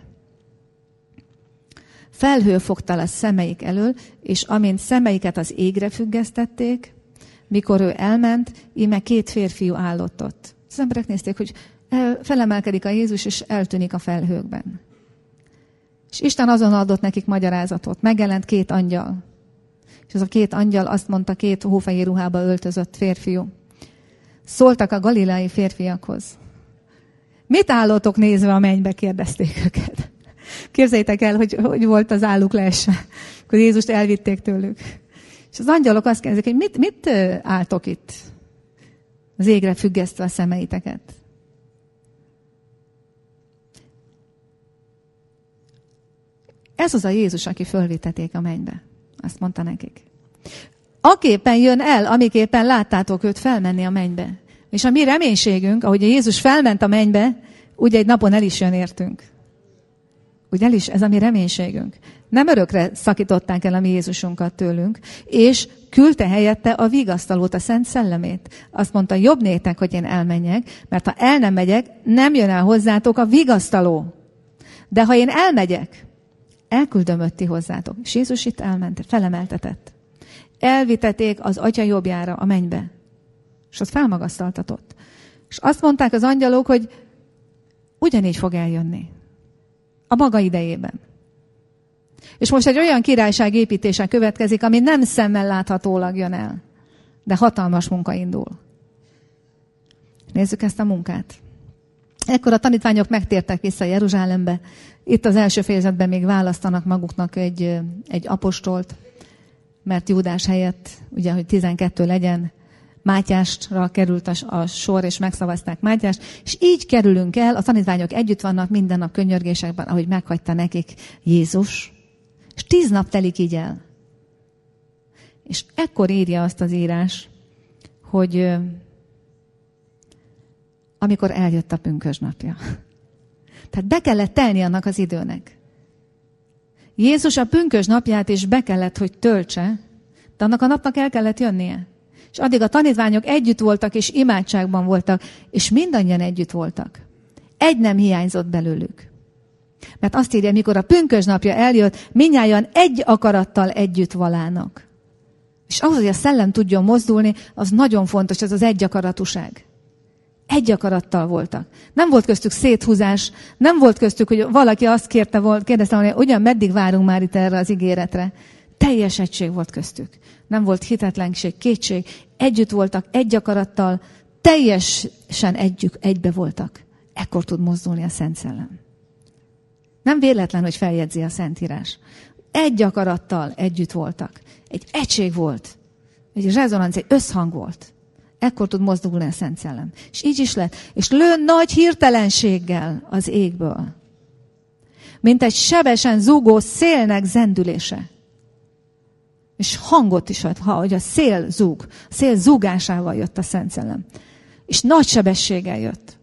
S1: Felhő fogta le szemeik elől, és amint szemeiket az égre függesztették, mikor ő elment, íme két férfiú állott ott. Az emberek nézték, hogy felemelkedik a Jézus, és eltűnik a felhőkben. És Isten azon adott nekik magyarázatot. Megjelent két angyal. És az a két angyal azt mondta, két hófehér ruhába öltözött férfiú. szóltak a galileai férfiakhoz. Mit állottok nézve a mennybe, kérdezték őket. Képzeljétek el, hogy, hogy volt az álluk leesse, akkor Jézust elvitték tőlük. És az angyalok azt kérdezik, hogy mit, mit álltok itt? Az égre függesztve a szemeiteket. Ez az a Jézus, aki fölvittették a mennybe. Azt mondta nekik. Aképpen jön el, amiképpen láttátok őt felmenni a mennybe. És a mi reménységünk, ahogy a Jézus felment a mennybe, úgy egy napon el is jön értünk. Úgy el is, ez a mi reménységünk. Nem örökre szakították el a mi Jézusunkat tőlünk, és küldte helyette a vigasztalót, a Szent Szellemét. Azt mondta, jobb néktek, hogy én elmenjek, mert ha el nem megyek, nem jön el hozzátok a vigasztaló. De ha én elmegyek, elküldöm őt ti hozzátok. És Jézus itt elment, felemeltetett. Elvitették az Atya jobbjára a mennybe. És ott felmagasztaltatott. És azt mondták az angyalok, hogy ugyanígy fog eljönni. A maga idejében. És most egy olyan királyság építése következik, ami nem szemmel láthatólag jön el. De hatalmas munka indul. Nézzük ezt a munkát. Ekkor a tanítványok megtértek vissza Jeruzsálembe. Itt az első fejezetben még választanak maguknak egy, egy apostolt, mert Júdás helyett, ugye, hogy tizenkettő legyen, Mátyásra került a, a sor, és megszavazták Mátyást, és így kerülünk el, a tanítványok együtt vannak minden nap könyörgésekben, ahogy meghagyta nekik Jézus, és tíz nap telik így el. És ekkor írja azt az írás, hogy amikor eljött a pünkösdnapja. Tehát be kellett telni annak az időnek. Jézus a pünkösdnapját is be kellett, hogy töltse, de annak a napnak el kellett jönnie. És addig a tanítványok együtt voltak, és imádságban voltak, és mindannyian együtt voltak. Egy nem hiányzott belőlük. Mert azt írja, mikor a pünkösdnapja eljött, mindnyájan egy akarattal együtt valának. És ahhoz, hogy a szellem tudjon mozdulni, az nagyon fontos, ez az egy akaratúság. Egy akarattal voltak. Nem volt köztük széthúzás, nem volt köztük, hogy valaki azt kérte volt, kérdezte volna, hogy ugyan meddig várunk már itt erre az ígéretre. Teljes egység volt köztük. Nem volt hitetlenség, kétség. Együtt voltak, egy akarattal, teljesen együtt, egybe voltak. Ekkor tud mozdulni a Szent Szellem. Nem véletlen, hogy feljegyzi a Szentírás. Egy akarattal együtt voltak. Egy egység volt. Egy rezonanc, egy összhang volt. Ekkor tud mozdulni a Szent Szellem. És így is lett. És lő nagy hirtelenséggel az égből. Mint egy sebesen zúgó szélnek zendülése. És hangot is ad, ha, hogy a szél zúg. A szél zúgásával jött a Szent Szellem. És nagy sebességgel jött.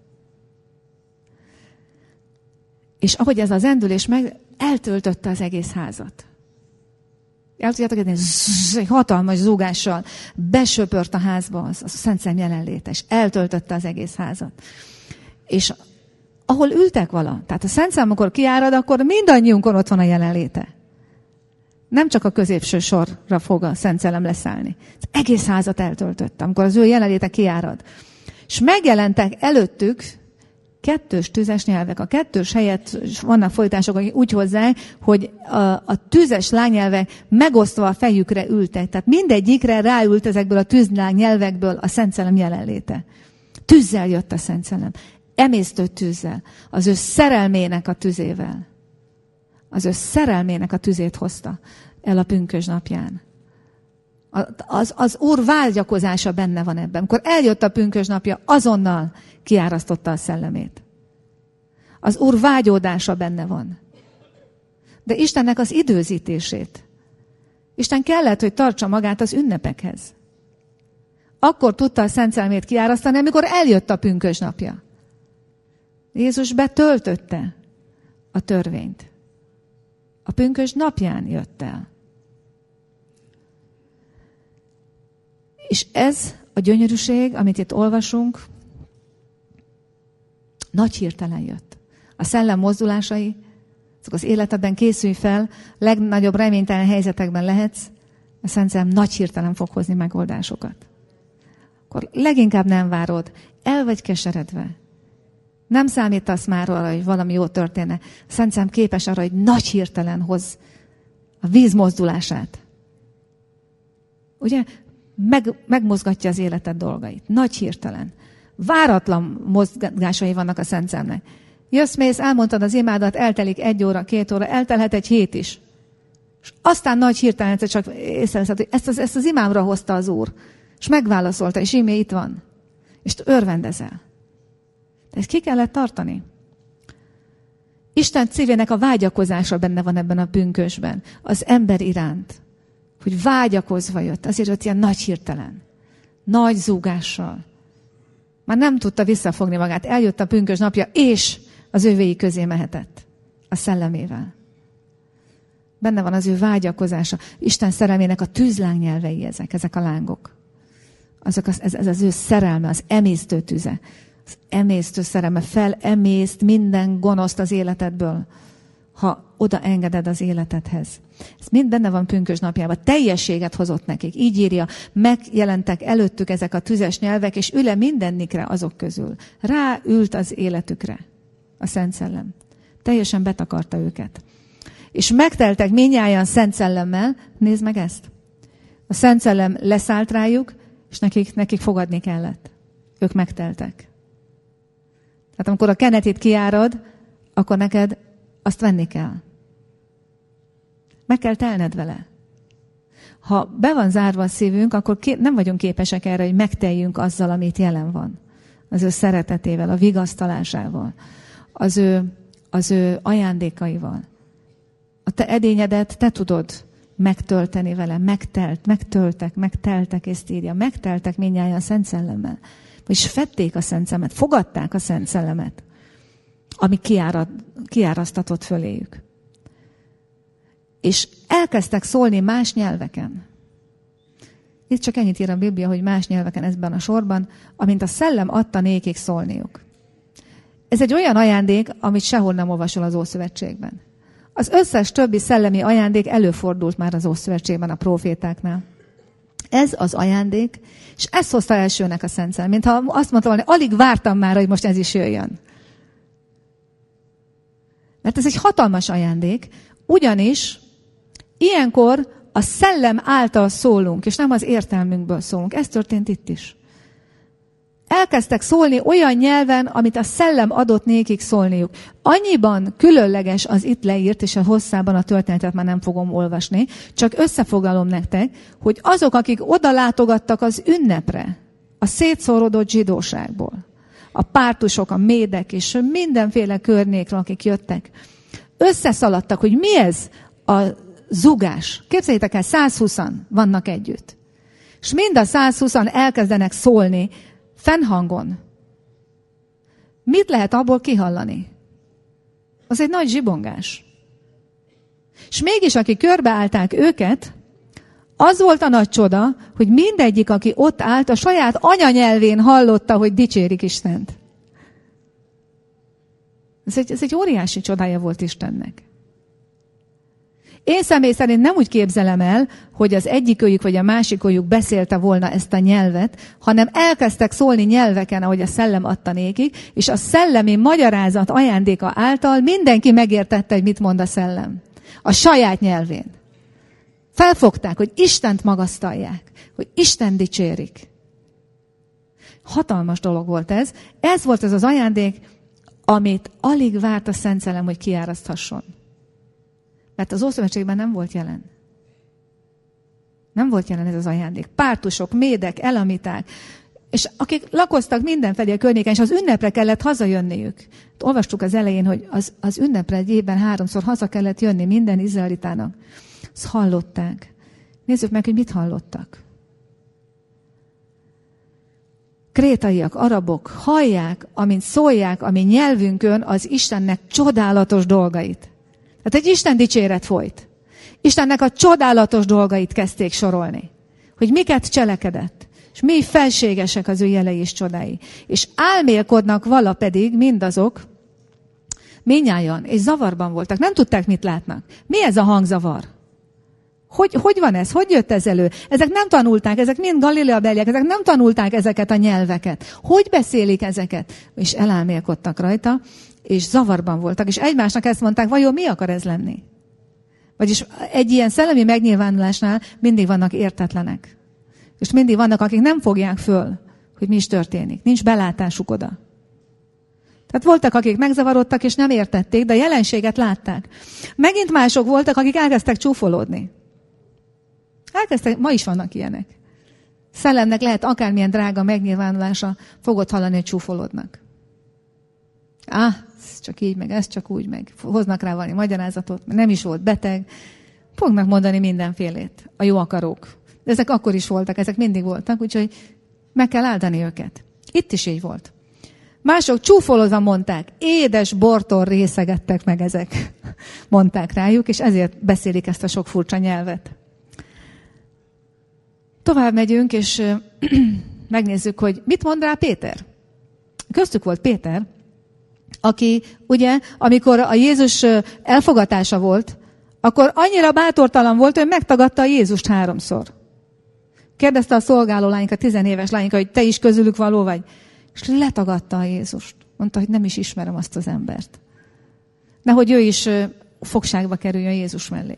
S1: És ahogy ez a zendülés meg, eltöltötte az egész házat. El tudjátok érteni, egy hatalmas zúgással besöpört a házba az, az a Szent Szellem jelenléte, és eltöltötte az egész házat. És ahol ültek vala, tehát a Szent Szellem, amikor kiárad, akkor mindannyiunkon ott van a jelenléte. Nem csak a középső sorra fog a Szent Szellem leszállni. Az egész házat eltöltötte, amikor az ő jelenléte kiárad. És megjelentek előttük kettős tüzes nyelvek. A kettős helyett vannak folytások, akik úgy hozzák, hogy a, a tüzes lánynyelvek megosztva a fejükre ültek. Tehát mindegyikre ráült ezekből a tűzlány nyelvekből a Szent Szellem jelenléte. Tűzzel jött a Szent Szellem. Emésztő tűzzel. Az ő szerelmének a tüzével. Az ő szerelmének a tüzét hozta el a pünkösdnapján. Az, az Úr vágyakozása benne van ebben. Amikor eljött a pünkösdnapja, azonnal kiárasztotta a szellemét. Az Úr vágyódása benne van. De Istennek az időzítését. Isten kellett, hogy tartsa magát az ünnepekhez. Akkor tudta a Szent Szellemét kiárasztani, amikor eljött a pünkösdnapja. Jézus betöltötte a törvényt. A pünkösd napján jött el. És ez a gyönyörűség, amit itt olvasunk, nagy hirtelen jött. A szellem mozdulásai, azok az életedben készülj fel, legnagyobb reménytelen helyzetekben lehetsz, a Szent Szellem nagy hirtelen fog hozni megoldásokat. Akkor leginkább nem várod, el vagy keseredve. Nem számítasz már arra, hogy valami jó történne. A Szent Szellem képes arra, hogy nagy hirtelen hoz a víz mozdulását. Ugye? meg, megmozgatja az életed dolgait. Nagy hirtelen. Váratlan mozgásai vannak a Szent Szellemnek. Jössz, mész, elmondtad az imádat, eltelik egy óra, két óra, eltelhet egy hét is. És aztán nagy hirtelen csak észreveszed, hogy ezt az, ezt az imámra hozta az Úr. És megválaszolta, és ímé itt van. És örvendezel. De ezt ki kellett tartani. Isten szívének a vágyakozása benne van ebben a pünkösben. Az ember iránt. Hogy vágyakozva jött. Azért jött ilyen nagy hirtelen. Nagy zúgással. Már nem tudta visszafogni magát. Eljött a pünkös napja, és az övéi közé mehetett. A szellemével. Benne van az ő vágyakozása. Isten szerelmének a tűzlángnyelvei ezek, ezek a lángok. Azok az, ez, ez az ő szerelme, az emésztő tüze. Az emésztő szerelme felemészt minden gonoszt az életedből, ha oda engeded az életedhez. Ez mind benne van pünkös napjában. Teljességet hozott nekik. Így írja, megjelentek előttük ezek a tüzes nyelvek, és üle mindennikre azok közül. Ráült az életükre a Szent Szellem. Teljesen betakarta őket. És megteltek mindnyájan Szent Szellemmel. Nézd meg ezt. A Szent Szellem leszállt rájuk, és nekik, nekik fogadni kellett. Ők megteltek. Tehát amikor a kenetit kiárad, akkor neked azt venni kell. Meg kell telned vele. Ha be van zárva a szívünk, akkor nem vagyunk képesek erre, hogy megteljünk azzal, amit jelen van. Az ő szeretetével, a vigasztalásával, az ő, az ő ajándékaival. A te edényedet te tudod megtölteni vele, megtelt, megtöltek, megteltek, ezt írja. Megteltek mindnyájan a Szent Szellemmel. És fették a Szent Szellemet, fogadták a Szent Szellemet, ami kiárad, kiárasztatott föléjük. És elkezdtek szólni más nyelveken. Itt csak ennyit ír a Biblia, hogy más nyelveken ezben a sorban, amint a Szellem adta nékik szólniuk. Ez egy olyan ajándék, amit sehol nem olvasol az Ószövetségben. Az összes többi szellemi ajándék előfordult már az Ószövetségben a prófétáknál. Ez az ajándék, és ezt hozta elsőnek a Szent Szellem. Mintha azt mondta volna, alig vártam már, hogy most ez is jöjjön. Mert ez egy hatalmas ajándék, ugyanis ilyenkor a Szellem által szólunk, és nem az értelmünkből szólunk. Ez történt itt is. Elkezdtek szólni olyan nyelven, amit a Szellem adott nékik szólniuk. Annyiban különleges az itt leírt, és a hosszában a történetet már nem fogom olvasni, csak összefoglalom nektek, hogy azok, akik oda látogattak az ünnepre, a szétszórodott zsidóságból, a pártusok, a médek és mindenféle környékről, akik jöttek, összeszaladtak, hogy mi ez a zugás. Képzeljétek el, százhúszan vannak együtt. És mind a százhúszan elkezdenek szólni fennhangon. Mit lehet abból kihallani? Az egy nagy zsibongás. És mégis, akik körbeállták őket, az volt a nagy csoda, hogy mindegyik, aki ott állt, a saját anyanyelvén hallotta, hogy dicsérik Istent. Ez egy, ez egy óriási csodája volt Istennek. Én személy szerint nem úgy képzelem el, hogy az egyikőjük vagy a másikőjük beszélte volna ezt a nyelvet, hanem elkezdtek szólni nyelveken, ahogy a Szellem adta nékik, és a szellemi magyarázat ajándéka által mindenki megértette, hogy mit mond a Szellem. A saját nyelvén. Felfogták, hogy Istent magasztalják, hogy Isten dicsérik. Hatalmas dolog volt ez. Ez volt ez az ajándék, amit alig várt a Szent Szellem, hogy kiáraszthasson. Mert az Ószövetségben nem volt jelen. Nem volt jelen ez az ajándék. Pártusok, médek, elamiták, és akik lakoztak mindenfelé a környéken, és az ünnepre kellett hazajönniük. Olvastuk az elején, hogy az, az ünnepre egy évben háromszor haza kellett jönni minden izraelitának. Azt hallották. Nézzük meg, hogy mit hallottak. Krétaiak, arabok hallják, amint szólják a mi nyelvünkön az Istennek csodálatos dolgait. Tehát egy Isten dicséret folyt. Istennek a csodálatos dolgait kezdték sorolni. Hogy miket cselekedett. És mi felségesek az ő jelei és csodái. És álmélkodnak vala pedig mindazok, mindnyájan, és zavarban voltak. Nem tudták, mit látnak. Mi ez a hangzavar? Hogy, hogy van ez? Hogy jött ez elő? Ezek nem tanulták, ezek mind galileabeliek, ezek nem tanulták ezeket a nyelveket. Hogy beszélik ezeket? És elálmélkodtak rajta, és zavarban voltak, és egymásnak ezt mondták, vajon mi akar ez lenni? Vagyis egy ilyen szellemi megnyilvánulásnál mindig vannak értetlenek. És mindig vannak, akik nem fogják föl, hogy mi is történik. Nincs belátásuk oda. Tehát voltak, akik megzavarodtak, és nem értették, de a jelenséget látták. Megint mások voltak, akik elkezdtek csúfolódni. Elkezdtek, ma is vannak ilyenek. Szellemnek lehet akármilyen drága megnyilvánulása, fogod hallani, hogy csúfolódnak. Ah, ez csak így, meg ez csak úgy, meg hoznak rá valami magyarázatot, nem is volt beteg. Fognak mondani mindenfélét, a jó akarók. De ezek akkor is voltak, ezek mindig voltak, úgyhogy meg kell áldani őket. Itt is így volt. Mások csúfolódva mondták, édes bortól részegettek meg ezek, mondták rájuk, és ezért beszélik ezt a sok furcsa nyelvet. Tovább megyünk, és megnézzük, hogy mit mond rá Péter. Köztük volt Péter, aki ugye, amikor a Jézus elfogatása volt, akkor annyira bátortalan volt, hogy megtagadta a Jézust háromszor. Kérdezte a szolgáló lányka, a tizenéves lányka, hogy te is közülük való vagy. És letagadta a Jézust. Mondta, hogy nem is ismerem azt az embert. Nehogy ő is fogságba kerüljön Jézus mellé.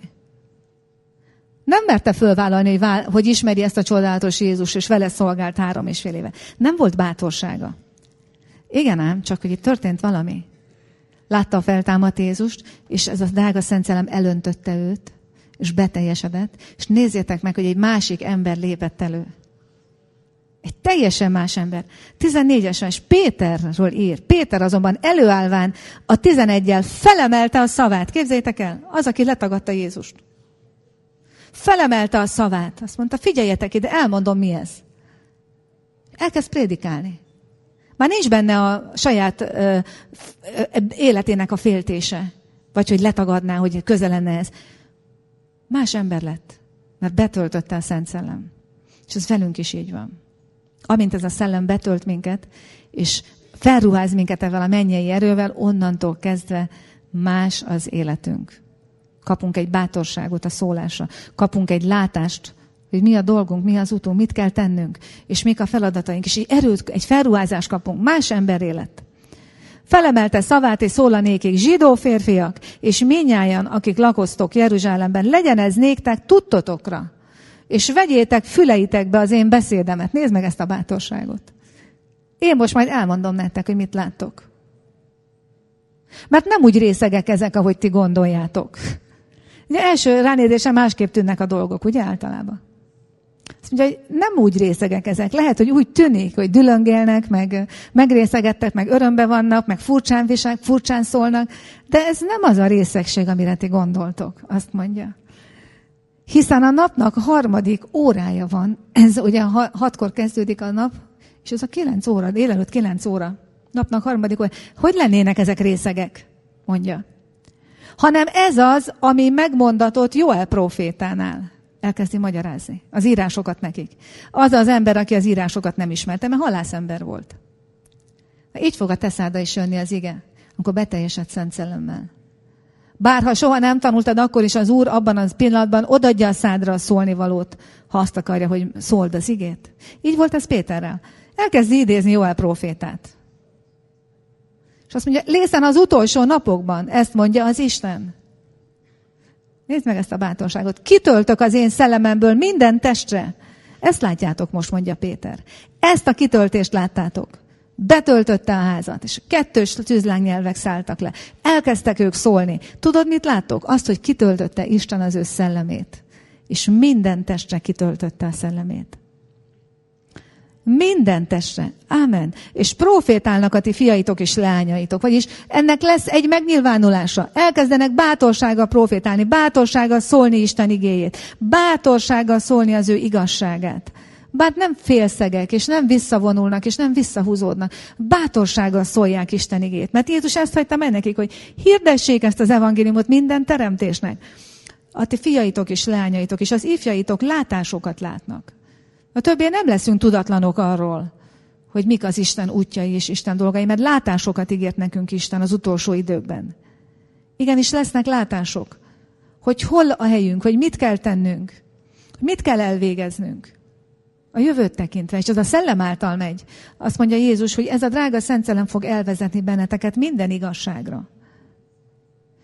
S1: Nem merte fölvállalni, hogy, vál, hogy ismeri ezt a csodálatos Jézus, és vele szolgált három és fél éve. Nem volt bátorsága. Igen ám, csak hogy itt történt valami. Látta a feltámadt Jézust, és ez a drága Szent Szellem elöntötte őt, és beteljesedett, és nézzétek meg, hogy egy másik ember lépett elő. Egy teljesen más ember. tizennégyesen, és Péterről ír. Péter azonban előállván a tizeneggyel felemelte a szavát. Képzeljétek el, az, aki letagadta Jézust. Felemelte a szavát. Azt mondta, figyeljetek ide, elmondom mi ez. Elkezd prédikálni. Már nincs benne a saját ö, ö, életének a féltése. Vagy hogy letagadná, hogy közel lenne ez. Más ember lett. Mert betöltötte a Szent Szellem. És ez velünk is így van. Amint ez a szellem betölt minket, és felruház minket ezzel a mennyei erővel, onnantól kezdve más az életünk. Kapunk egy bátorságot a szólásra, kapunk egy látást, hogy mi a dolgunk, mi az utunk, mit kell tennünk, és mik a feladataink, és egy erőt, egy felruházást kapunk, más ember élet. Felemelte szavát és szólanékig, zsidó férfiak, és mindnyájan, akik lakoztok Jeruzsálemben, legyen ez néktek tudtotokra, és vegyétek füleitekbe az én beszédemet. Nézd meg ezt a bátorságot. Én most majd elmondom nektek, hogy mit láttok. Mert nem úgy részegek ezek, ahogy ti gondoljátok. Ugye első ránézésen másképp tűnnek a dolgok, ugye általában. Azt mondja, hogy nem úgy részegek ezek. Lehet, hogy úgy tűnik, hogy dülöngélnek, meg megrészegettek, meg örömbe vannak, meg furcsán visák, furcsán szólnak, de ez nem az a részegség, amire ti gondoltok, azt mondja. Hiszen a napnak harmadik órája van. Ez ugye hatkor kezdődik a nap, és ez a kilenc óra, délelőtt kilenc óra. Napnak harmadik óra. Hogy lennének ezek részegek? Mondja. Hanem ez az, ami megmondatott Joel prófétánál. Elkezdi magyarázni az írásokat nekik. Az az ember, aki az írásokat nem ismerte, mert halászember volt. Így fog a te szádra is jönni az ige, amikor beteljesed Szent Szellemmel. Bárha soha nem tanultad, akkor is az Úr abban az pillanatban odadja a szádra a szólnivalót, ha azt akarja, hogy szóld az igét. Így volt ez Péterrel. Elkezdi idézni Joel prófétát. És azt mondja, lészen az utolsó napokban, ezt mondja az Isten. Nézd meg ezt a bátorságot. Kitöltök az én szellememből minden testre. Ezt látjátok most, mondja Péter. Ezt a kitöltést láttátok. Betöltötte a házat, és kettős tűzlángnyelvek szálltak le. Elkezdtek ők szólni. Tudod, mit láttok? Azt, hogy kitöltötte Isten az ő szellemét. És minden testre kitöltötte a szellemét. Minden testre. Ámen. És profétálnak a ti fiaitok és leányaitok. Vagyis ennek lesz egy megnyilvánulása. Elkezdenek bátorsággal profétálni, bátorsággal szólni Isten igéjét, bátorsággal szólni az ő igazságát. Bár nem félszegek, és nem visszavonulnak, és nem visszahúzódnak. Bátorsággal szólják Isten igét. Mert Jézus ezt hagyta meg nekik, hogy hirdessék ezt az evangéliumot minden teremtésnek. A ti fiaitok és leányaitok, és az ifjaitok látásokat látnak. A többé nem leszünk tudatlanok arról, hogy mik az Isten útjai és Isten dolgai, mert látásokat ígért nekünk Isten az utolsó időkben. Igenis lesznek látások, hogy hol a helyünk, hogy mit kell tennünk, hogy mit kell elvégeznünk. A jövőt tekintve, és az a szellem által megy. Azt mondja Jézus, hogy ez a drága Szent Szellem fog elvezetni benneteket minden igazságra.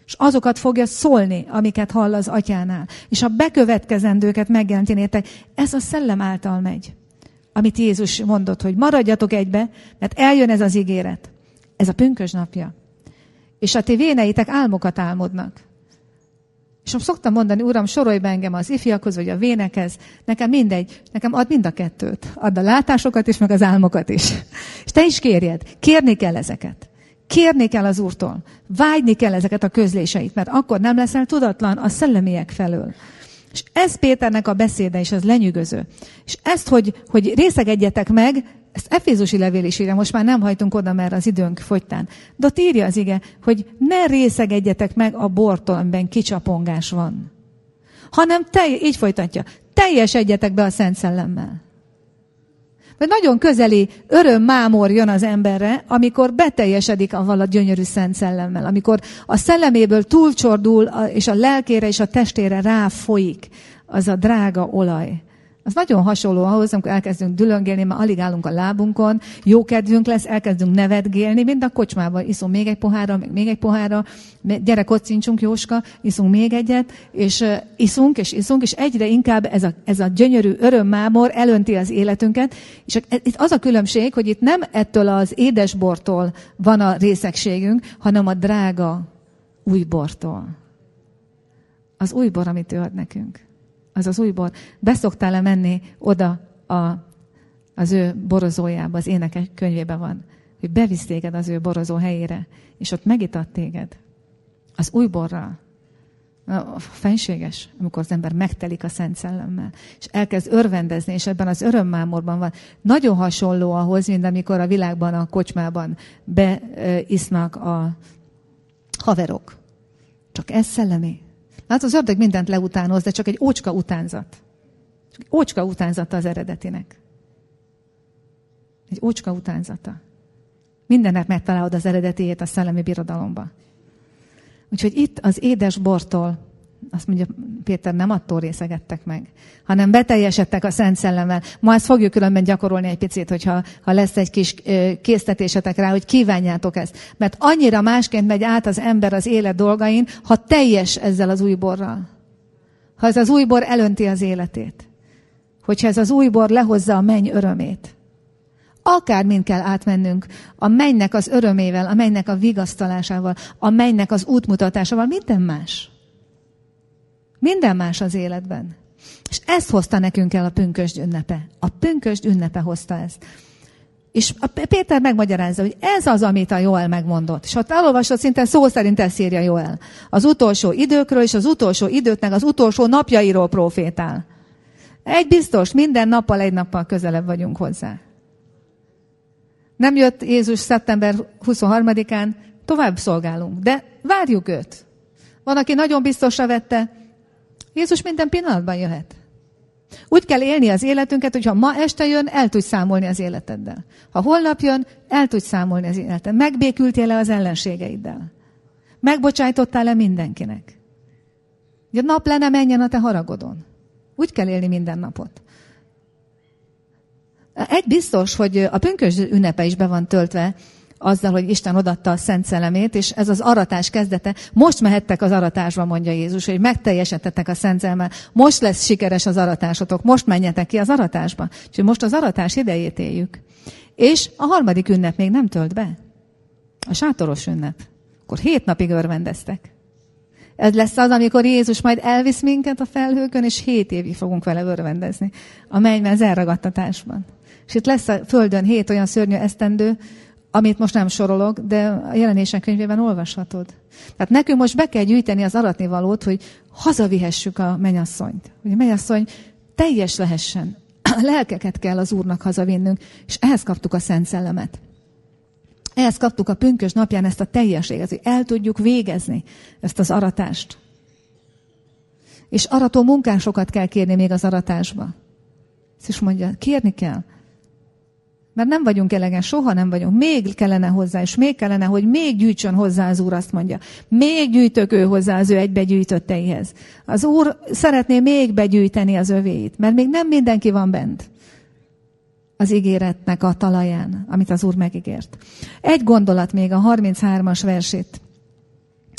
S1: És azokat fogja szólni, amiket hall az atyánál. És a bekövetkezendőket megjelentenétek. Ez a szellem által megy. Amit Jézus mondott, hogy maradjatok egybe, mert eljön ez az ígéret. Ez a pünkösd napja. És a ti véneitek álmokat álmodnak. És szoktam mondani, Uram, sorolj be engem az ifjakhoz, vagy a vénekhez. Nekem mindegy. Nekem add mind a kettőt. Add a látásokat is, meg az álmokat is. És te is kérjed. Kérni kell ezeket. Kérni kell az Úrtól. Vágyni kell ezeket a közléseit, mert akkor nem leszel tudatlan a szellemiek felől. És ez Péternek a beszéde, és ez lenyűgöző. És ezt, hogy, hogy részegedjetek meg, ezt Efézusi levél is írja, most már nem hajtunk oda, mert az időnk fogytán. De ott írja az ige, hogy ne részegedjetek meg a bortól, amiben kicsapongás van. Hanem, telj, így folytatja, teljesedjetek be a Szent Szellemmel. Vagy nagyon közeli örömmámor jön az emberre, amikor beteljesedik avval a gyönyörű Szent Szellemmel. Amikor a szelleméből túlcsordul, és a lelkére és a testére ráfolyik az a drága olaj. Az nagyon hasonló ahhoz, amikor elkezdünk dülöngélni, már alig állunk a lábunkon, jó kedvünk lesz, elkezdünk nevetgélni, mind a kocsmában iszunk még egy pohárra, meg még egy pohárra, gyere kocincsunk, Jóska, iszunk még egyet, és uh, iszunk, és iszunk, és egyre inkább ez a, ez a gyönyörű örömmámor elönti az életünket, és itt az a különbség, hogy itt nem ettől az édesbortól van a részegségünk, hanem a drága új bortól. Az új bor, amit ő ad nekünk. Az az új bor. Beszoktál-e menni oda a, az ő borozójába, az énekek könyvében van, hogy bevisz téged az ő borozó helyére, és ott megitat téged. Az új borral. Fenséges, amikor az ember megtelik a Szent Szellemmel, és elkezd örvendezni, és ebben az örömmámorban van. Nagyon hasonló ahhoz, mint amikor a világban, a kocsmában beisznak a haverok. Csak ez szellemi. Hát az ördög mindent leutánoz, de csak egy ócska utánzat. Csak egy ócska utánzata az eredetinek. Egy ócska utánzata. Mindennek megtalálod az eredetiét a szellemi birodalomba. Úgyhogy itt az édes bortól, azt mondja Péter, nem attól részegedtek meg, hanem beteljesedtek a Szent Szellemmel. Ma ezt fogjuk különben gyakorolni egy picit, hogyha ha lesz egy kis késztetésetek rá, hogy kívánjátok ezt. Mert annyira másként megy át az ember az élet dolgain, ha teljes ezzel az új borral. Ha ez az új bor elönti az életét. Hogyha ez az új bor lehozza a menny örömét. Akármint kell átmennünk a mennynek az örömével, a mennynek a vigasztalásával, a mennynek az útmutatásával, minden más. Minden más az életben. És ezt hozta nekünk el a pünkösd ünnepe. A pünkösd ünnepe hozta ezt. És a Péter megmagyarázza, hogy ez az, amit a Joel megmondott. És ha elolvasod, szinte szó szerint ezt írja Joel. Az utolsó időkről és az utolsó időknek az utolsó napjairól profétál. Egy biztos, minden nappal egy nappal közelebb vagyunk hozzá. Nem jött Jézus szeptember huszonharmadikán, tovább szolgálunk, de várjuk őt. Van, aki nagyon biztosra vette, Jézus minden pillanatban jöhet. Úgy kell élni az életünket, hogyha ma este jön, el tudj számolni az életeddel. Ha holnap jön, el tudj számolni az életeddel. Megbékültél le az ellenségeiddel. Megbocsájtottál le mindenkinek. Ugye nap le ne menjen a te haragodon. Úgy kell élni minden napot. Egy biztos, hogy a pünkösd ünnepe is be van töltve azzal, hogy Isten odaadta a Szent Szellemét, és ez az aratás kezdete. Most mehettek az aratásba, mondja Jézus, hogy megteljesedtetek a Szent Szellemmel. Most lesz sikeres az aratásotok, most menjetek ki az aratásba. Úgyhogy most az aratás idejét éljük. És a harmadik ünnep még nem tölt be. A sátoros ünnep. Akkor hét napig örvendeztek. Ez lesz az, amikor Jézus majd elvisz minket a felhőkön, és hét évig fogunk vele örvendezni. A mennyben az elragadtatásban. És itt lesz a földön hét olyan szörnyű esztendő, amit most nem sorolok, de a Jelenések könyvében olvashatod. Tehát nekünk most be kell gyűjteni az aratnivalót, hogy hazavihessük a mennyasszonyt. Hogy a mennyasszony teljes lehessen. A lelkeket kell az Úrnak hazavinnünk, és ehhez kaptuk a Szent Szellemet. Ehhez kaptuk a pünkösd napján ezt a teljességet, hogy el tudjuk végezni ezt az aratást. És arató munkásokat kell kérni még az aratásba. Ezt is mondja, kérni kell. Mert nem vagyunk elegen, soha nem vagyunk. Még kellene hozzá, és még kellene, hogy még gyűjtsön hozzá az Úr, azt mondja. Még gyűjtök ő hozzá az ő egybegyűjtötteihez. Az Úr szeretné még begyűjteni az övéit, mert még nem mindenki van bent az ígéretnek a talaján, amit az Úr megígért. Egy gondolat még a harminchármas versét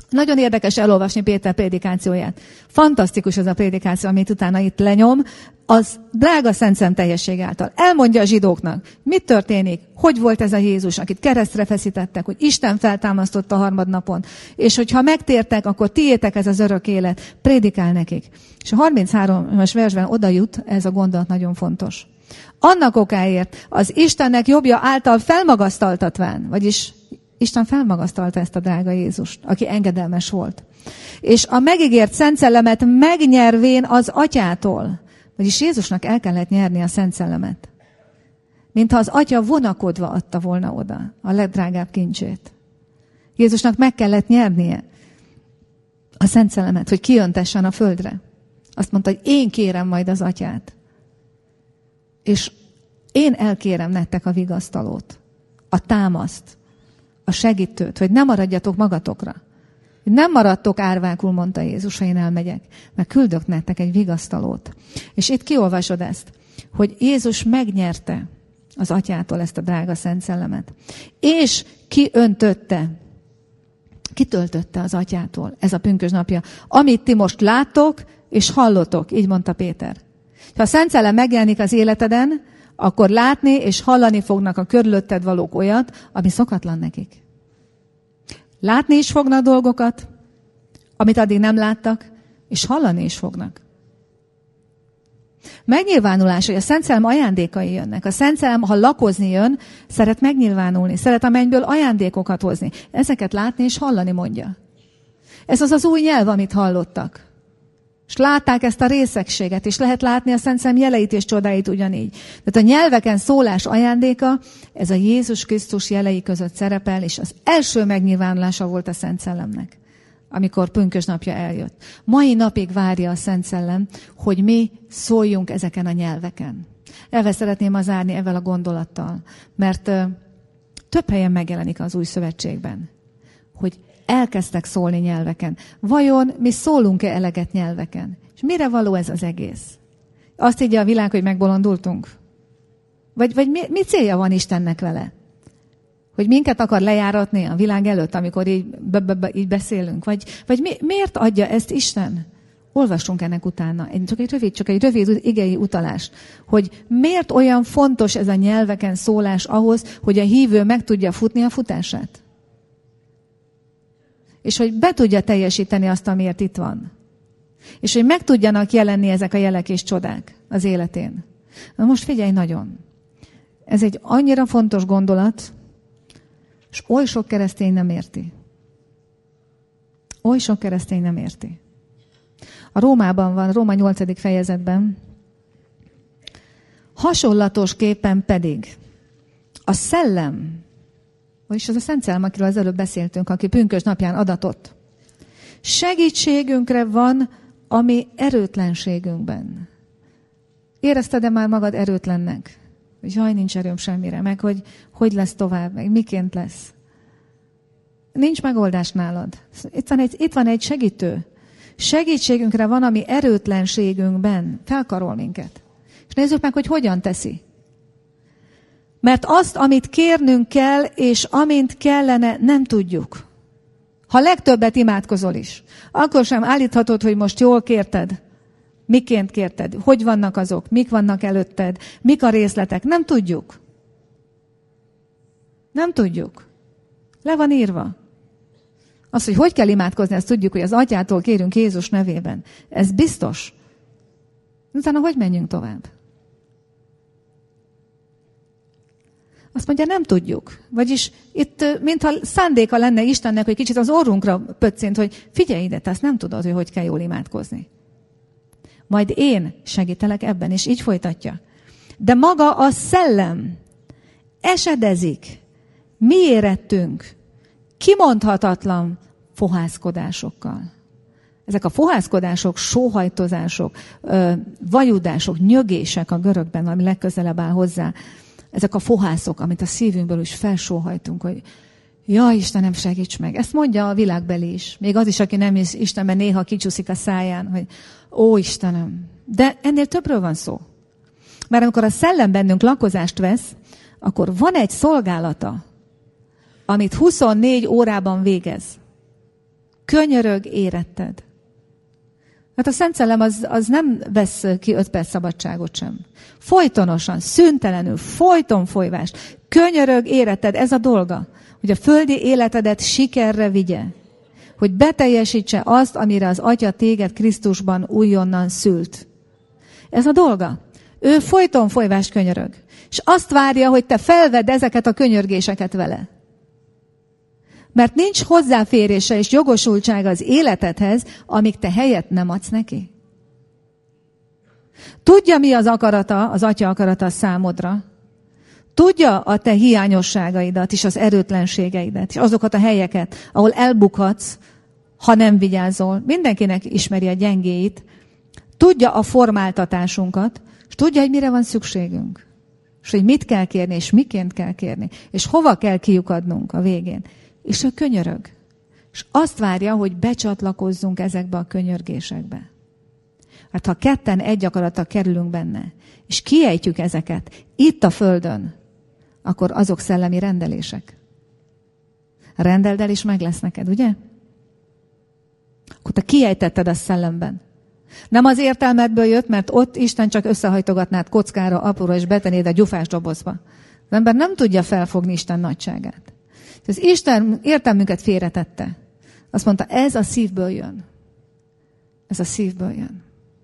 S1: Nagyon érdekes elolvasni Péter prédikációját. Fantasztikus ez a prédikáció, amit utána itt lenyom, az drága Szent Szellem teljessége által. Elmondja a zsidóknak, mit történik, hogy volt ez a Jézus, akit keresztre feszítettek, hogy Isten feltámasztotta a harmadnapon, és hogyha megtértek, akkor tiétek ez az örök élet. Prédikál nekik. És a harminchármas versben oda jut, ez a gondolat nagyon fontos. Annak okáért az Istennek jobbja által felmagasztaltatván, vagyis Isten felmagasztalta ezt a drága Jézust, aki engedelmes volt. És a megígért Szent Szellemet megnyervén az Atyától, vagyis Jézusnak el kellett nyerni a Szent Szellemet. Mintha az Atya vonakodva adta volna oda a legdrágább kincsét. Jézusnak meg kellett nyernie a Szent Szellemet, hogy kijöntessen a földre. Azt mondta, hogy én kérem majd az Atyát. És én elkérem nektek a vigasztalót, a támaszt, a segítőt, hogy ne maradjatok magatokra. Nem maradtok árvákul, mondta Jézus, ha én elmegyek, mert küldök nektek egy vigasztalót. És itt kiolvasod ezt, hogy Jézus megnyerte az Atyától ezt a drága Szent Szellemet. És kiöntötte, kitöltötte az Atyától, ez a pünkösdnapja, amit ti most láttok és hallotok, így mondta Péter. Ha a Szent Szellem megjelenik az életeden, akkor látni és hallani fognak a körülötted valók olyat, ami szokatlan nekik. Látni is fognak dolgokat, amit addig nem láttak, és hallani is fognak. Megnyilvánulás, hogy a Szent Szellem ajándékai jönnek. A Szent Szellem, ha lakozni jön, szeret megnyilvánulni, szeret a mennyből ajándékokat hozni. Ezeket látni és hallani, mondja. Ez az az új nyelv, amit hallottak. És látták ezt a részegséget, és lehet látni a Szent Szellem jeleit és csodáit ugyanígy. Tehát a nyelveken szólás ajándéka, ez a Jézus Krisztus jelei között szerepel, és az első megnyilvánulása volt a Szent Szellemnek, amikor pünkösdnapja eljött. Mai napig várja a Szent Szellem, hogy mi szóljunk ezeken a nyelveken. Ezzel szeretném ma zárni ezzel a gondolattal, mert uh, több helyen megjelenik az Új Szövetségben, hogy elkezdtek szólni nyelveken. Vajon mi szólunk-e eleget nyelveken? És mire való ez az egész? Azt higgye a világ, hogy megbolondultunk? Vagy, vagy mi, mi célja van Istennek vele? Hogy minket akar lejáratni a világ előtt, amikor így, be, be, be, így beszélünk? Vagy, vagy mi, miért adja ezt Isten? Olvassunk ennek utána. Csak egy rövid, csak egy rövid igei utalást. Hogy miért olyan fontos ez a nyelveken szólás ahhoz, hogy a hívő meg tudja futni a futását? És hogy be tudja teljesíteni azt, amiért itt van. És hogy meg tudjanak jelenni ezek a jelek és csodák az életén. Na most figyelj nagyon. Ez egy annyira fontos gondolat, és oly sok keresztény nem érti. Oly sok keresztény nem érti. A Rómában van, Róma nyolcadik fejezetben. Hasonlatosképpen pedig a szellem, vagyis az a Szent Szellem, akiről az előbb beszéltünk, aki pünkösd napján adatott. Segítségünkre van, ami erőtlenségünkben. Érezted-e már magad erőtlennek? Hogy jaj, nincs erőm semmire, meg hogy hogy lesz tovább, meg miként lesz. Nincs megoldás nálad. Itt van egy, itt van egy segítő. Segítségünkre van, ami erőtlenségünkben felkarol minket. És nézzük meg, hogy hogyan teszi. Mert azt, amit kérnünk kell, és amint kellene, nem tudjuk. Ha legtöbbet imádkozol is, akkor sem állíthatod, hogy most jól kérted. Miként kérted? Hogy vannak azok? Mik vannak előtted? Mik a részletek? Nem tudjuk. Nem tudjuk. Le van írva. Az, hogy hogy kell imádkozni, azt tudjuk, hogy az Atyától kérünk Jézus nevében. Ez biztos. Utána hogy menjünk tovább? Azt mondja, nem tudjuk. Vagyis itt, mintha szándéka lenne Istennek, hogy kicsit az orrunkra pöccint, hogy figyelj ide, te azt nem tudod, hogy hogy kell jól imádkozni. Majd én segítelek ebben, és így folytatja. De maga a szellem esedezik mi érettünk kimondhatatlan fohászkodásokkal. Ezek a fohászkodások, sóhajtozások, vajudások, nyögések a görögben, ami legközelebb áll hozzá. Ezek a fohászok, amit a szívünkből is felsóhajtunk, hogy jaj, Istenem, segíts meg. Ezt mondja a világbeli is. Még az is, aki nem is Istenben, néha kicsúszik a száján, hogy ó, Istenem. De ennél többről van szó. Mert amikor a szellem bennünk lakozást vesz, akkor van egy szolgálata, amit huszonnégy órában végez. könyörög éretted. Hát a Szent Szellem az, az nem vesz ki öt perc szabadságot sem. Folytonosan, szüntelenül, folyton folyvás. Könyörög éretted, ez a dolga. Hogy a földi életedet sikerre vigye. Hogy beteljesítse azt, amire az Atya téged Krisztusban újonnan szült. Ez a dolga. Ő folyton folyvás könyörög. És azt várja, hogy te felvedd ezeket a könyörgéseket vele. Mert nincs hozzáférése és jogosultsága az életedhez, amíg te helyet nem adsz neki. Tudja, mi az akarata, az Atya akarata a számodra. Tudja a te hiányosságaidat és az erőtlenségeidet, és azokat a helyeket, ahol elbukhatsz, ha nem vigyázol. Mindenkinek ismeri a gyengéit. Tudja a formáltatásunkat, és tudja, hogy mire van szükségünk. És hogy mit kell kérni, és miként kell kérni. És hova kell kiukadnunk a végén. És ő könyörög. És azt várja, hogy becsatlakozzunk ezekbe a könyörgésekbe. Hát ha ketten egy akarattal kerülünk benne, és kiejtjük ezeket itt a földön, akkor azok szellemi rendelések. Rendeld el, és meg lesz neked, ugye? Akkor te kiejtetted a szellemben. Nem az értelmedből jött, mert ott Isten csak összehajtogatnád kockára, apróra, és betenéd a gyufás dobozba. Az ember nem tudja felfogni Isten nagyságát. Az Isten értelmünket félretette. Azt mondta, ez a szívből jön. Ez a szívből jön.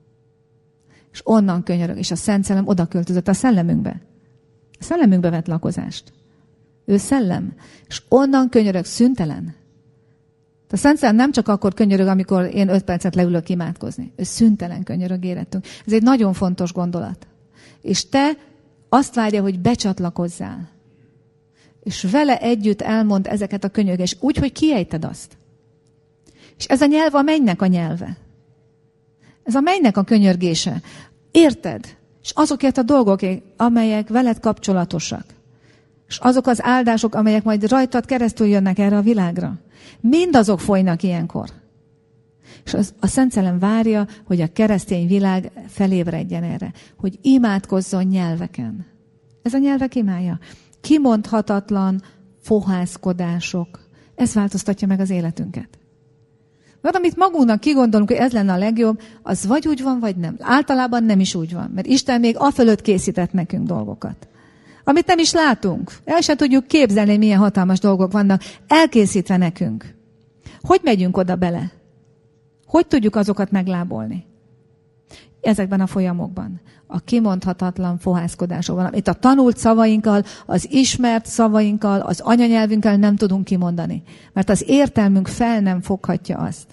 S1: És onnan könyörög, és a Szent Szellem oda költözött a szellemünkbe. A szellemünkbe vett lakozást. Ő szellem. És onnan könyörög szüntelen. A Szent Szellem nem csak akkor könyörög, amikor én öt percet leülök imádkozni. Ő szüntelen könyörög érettünk. Ez egy nagyon fontos gondolat. És te azt várja, hogy becsatlakozzál. És vele együtt elmond ezeket a könyörgést, úgy, hogy kiejted azt. És ez a nyelv a mennynek a nyelve. Ez a mennynek a könyörgése. Érted? És azokért a dolgok, amelyek veled kapcsolatosak. És azok az áldások, amelyek majd rajtad keresztül jönnek erre a világra. Mindazok folynak ilyenkor. És az, a Szent Szellem várja, hogy a keresztény világ felébredjen erre. Hogy imádkozzon nyelveken. Ez a nyelvek imája. Kimondhatatlan fohászkodások. Ez változtatja meg az életünket. Mert amit magunknak kigondolunk, hogy ez lenne a legjobb, az vagy úgy van, vagy nem. Általában nem is úgy van. Mert Isten még afölött készített nekünk dolgokat. Amit nem is látunk. El sem tudjuk képzelni, milyen hatalmas dolgok vannak elkészítve nekünk. Hogy megyünk oda bele? Hogy tudjuk azokat meglábolni? Ezekben a folyamokban. A kimondhatatlan fohászkodásokban. Itt a tanult szavainkkal, az ismert szavainkkal, az anyanyelvünkkel nem tudunk kimondani. Mert az értelmünk fel nem foghatja azt.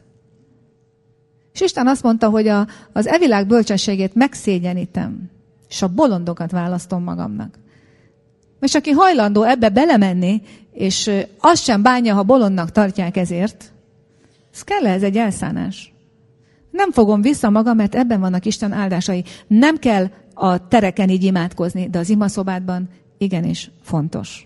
S1: És Isten azt mondta, hogy a, az evilág bölcsességét megszégyenítem, és a bolondokat választom magamnak. És aki hajlandó ebbe belemenni, és azt sem bánja, ha bolondnak tartják ezért, ez kell ez egy elszánás. Nem fogom vissza magam, mert ebben vannak Isten áldásai. Nem kell a tereken így imádkozni, de az imaszobádban igenis fontos.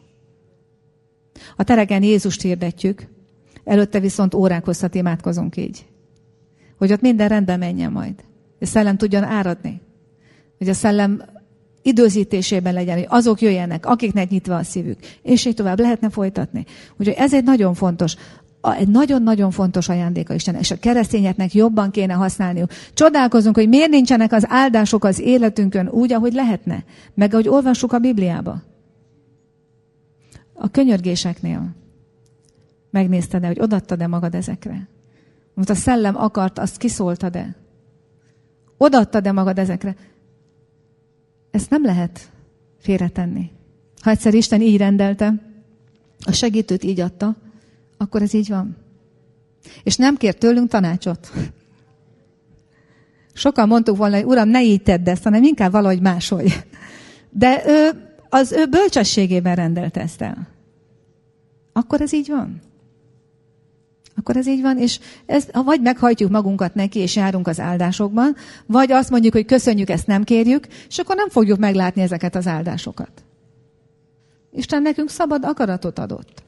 S1: A tereken Jézust hirdetjük, előtte viszont órák hosszat imádkozunk így. Hogy ott minden rendben menjen majd. A szellem tudjon áradni. Hogy a szellem időzítésében legyen, hogy azok jöjjenek, akiknek nyitva a szívük. És így tovább lehetne folytatni. Úgyhogy ez egy nagyon fontos, egy nagyon-nagyon fontos ajándéka Istennek, és a keresztényeknek jobban kéne használniuk. Csodálkozunk, hogy miért nincsenek az áldások az életünkön úgy, ahogy lehetne. Meg ahogy olvassuk a Bibliába. A könyörgéseknél megnézted-e, hogy odaadtad-e magad ezekre? Amit a szellem akart, azt kiszóltad-e? Odaadtad-e magad ezekre? Ezt nem lehet félretenni. Ha egyszer Isten így rendelte, a segítőt így adta, akkor ez így van. És nem kér tőlünk tanácsot. Sokan mondtuk volna, hogy Uram, ne így tedd ezt, hanem inkább valahogy máshogy. De ő, az ő bölcsességében rendelte ezt el. Akkor ez így van. Akkor ez így van, és ez, vagy meghajtjuk magunkat neki, és járunk az áldásokban, vagy azt mondjuk, hogy köszönjük, ezt nem kérjük, és akkor nem fogjuk meglátni ezeket az áldásokat. Isten nekünk szabad akaratot adott.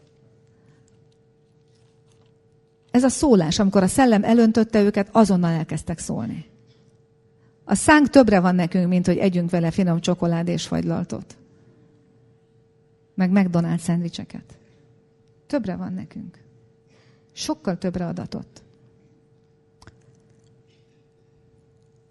S1: Ez a szólás, amikor a szellem elöntötte őket, azonnal elkezdtek szólni. A szánk többre van nekünk, mint hogy együnk vele finom csokolád és fagylaltot. Meg McDonald's szendvicseket. Többre van nekünk. Sokkal többre adatott.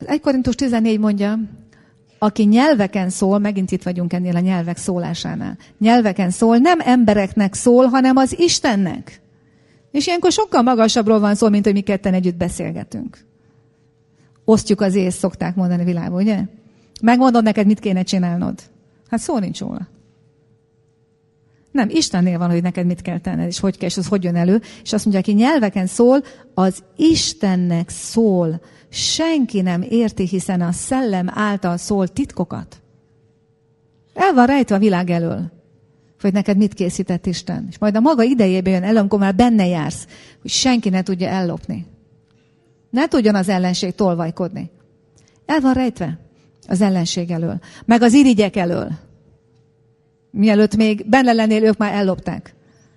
S1: egy Korintus tizennégy mondja, aki nyelveken szól, megint itt vagyunk ennél a nyelvek szólásánál. Nyelveken szól, nem embereknek szól, hanem az Istennek. És ilyenkor sokkal magasabbról van szó, mint hogy mi ketten együtt beszélgetünk. Osztjuk az észt, szokták mondani világban, ugye? Megmondod neked, mit kéne csinálnod. Hát szó nincs róla. Nem, Istennél van, hogy neked mit kell tenned, és hogy kell, és az hogy jön elő. És azt mondja, aki nyelveken szól, az Istennek szól. Senki nem érti, hiszen a szellem által szól titkokat. El van rejtve a világ elől, hogy neked mit készített Isten. És majd a maga idejében jön elő, amikor már benne jársz, hogy senki ne tudja ellopni. Ne tudjon az ellenség tolvajkodni. El van rejtve az ellenség elől, meg az irigyek elől. Mielőtt még benne lennél, ők már ellopták.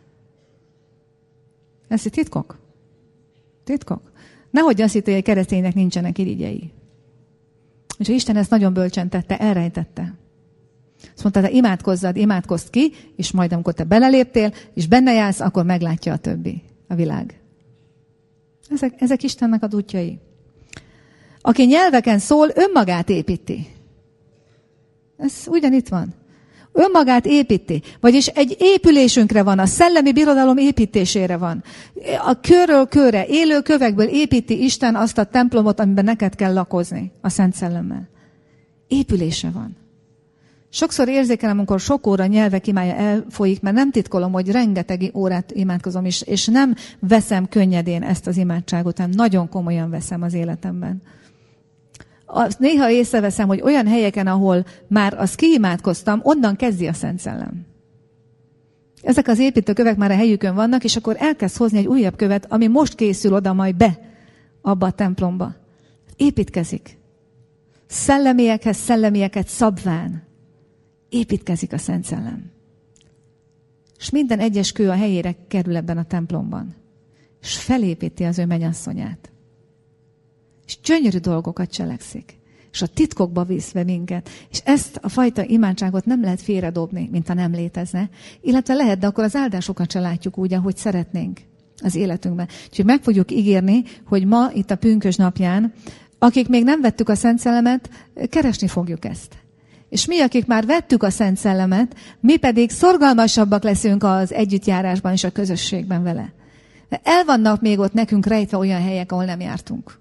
S1: Ez egy titkok. Titkok. Nehogy azt hitt, hogy a kereszténynek nincsenek irigyei. És Isten ezt nagyon bölcsen tette, elrejtette. Azt mondta, te imádkozzad, imádkozd ki, és majd amikor te beleléptél, és benne jársz, akkor meglátja a többi, a világ. Ezek, ezek Istennek az útjai. Aki nyelveken szól, önmagát építi. Ez ugyanitt van. Önmagát építi. Vagyis egy épülésünkre van, a szellemi birodalom építésére van. A körről körre, élő kövekből építi Isten azt a templomot, amiben neked kell lakozni, a Szent Szellemmel. Épülése van. Sokszor érzékelem, amikor sok óra nyelvek imája elfolyik, mert nem titkolom, hogy rengeteg órát imádkozom, és, és nem veszem könnyedén ezt az imádságot, hanem nagyon komolyan veszem az életemben. Azt néha észreveszem, hogy olyan helyeken, ahol már azt kiimádkoztam, onnan kezdi a Szent Szellem. Ezek az építőkövek már a helyükön vannak, és akkor elkezd hozni egy újabb követ, ami most készül oda majd be, abba a templomba. Építkezik. Szellemiekhez szellemieket szabván. Építkezik a Szent Szellem. És minden egyes kő a helyére kerül ebben a templomban. És felépíti az ő mennyasszonyát. És gyönyörű dolgokat cselekszik. És a titkokba viszve minket. És ezt a fajta imádságot nem lehet félredobni, mint ha nem létezne. Illetve lehet, de akkor az áldásokat se látjuk úgy, ahogy szeretnénk az életünkben. Úgyhogy meg fogjuk ígérni, hogy ma itt a pünkösd napján, akik még nem vettük a Szent Szellemet, keresni fogjuk ezt. És mi, akik már vettük a Szent Szellemet, mi pedig szorgalmasabbak leszünk az együttjárásban és a közösségben vele. El vannak még ott nekünk rejtve olyan helyek, ahol nem jártunk.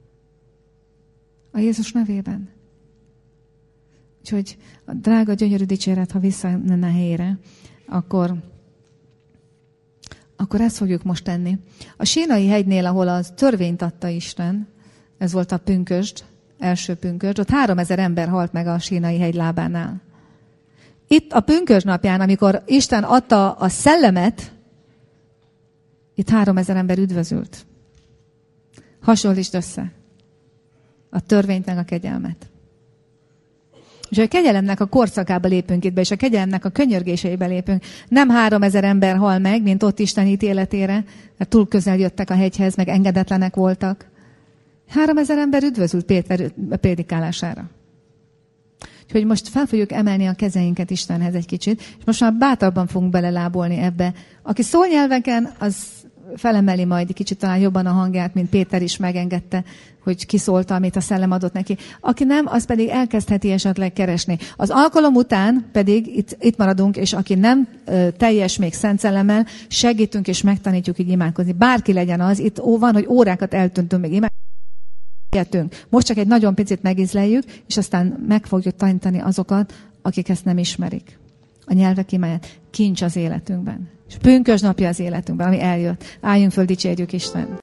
S1: A Jézus nevében. Úgyhogy a drága, gyönyörű dicséret, ha visszajönne a helyére, akkor, akkor ezt fogjuk most tenni. A Sínai hegynél, ahol az törvényt adta Isten, ez volt a pünkösd, első pünkösd, ott háromezer ember halt meg a Sínai hegy lábánál. Itt a pünkösd napján, amikor Isten adta a szellemet, itt háromezer ember üdvözült. Hasonlítsd össze a törvényt meg a kegyelmet. És a kegyelemnek a korszakába lépünk itt be, és a kegyelemnek a könyörgéseibe lépünk. Nem háromezer ember hal meg, mint ott Isten ítéletére, mert túl közel jöttek a hegyhez, meg engedetlenek voltak. Háromezer ember üdvözült Péter prédikálására. Úgyhogy most fel fogjuk emelni a kezeinket Istenhez egy kicsit, és most már bátrabban fogunk belelábolni ebbe. Aki szól nyelveken, az felemeli majd egy kicsit talán jobban a hangját, mint Péter is megengedte, hogy kiszólta, amit a szellem adott neki. Aki nem, az pedig elkezdheti esetleg keresni. Az alkalom után pedig itt, itt maradunk, és aki nem ö, teljes még Szent Szellemmel, segítünk és megtanítjuk így imádkozni. Bárki legyen az, itt ó, van, hogy órákat eltöntünk még imádkozni. Most csak egy nagyon picit megízleljük, és aztán meg fogjuk tanítani azokat, akik ezt nem ismerik. A nyelvek imáját. Kincs az életünkben. És pünkösd napja az életünkben, ami eljött. Álljunk föl, dicsérjük Isten.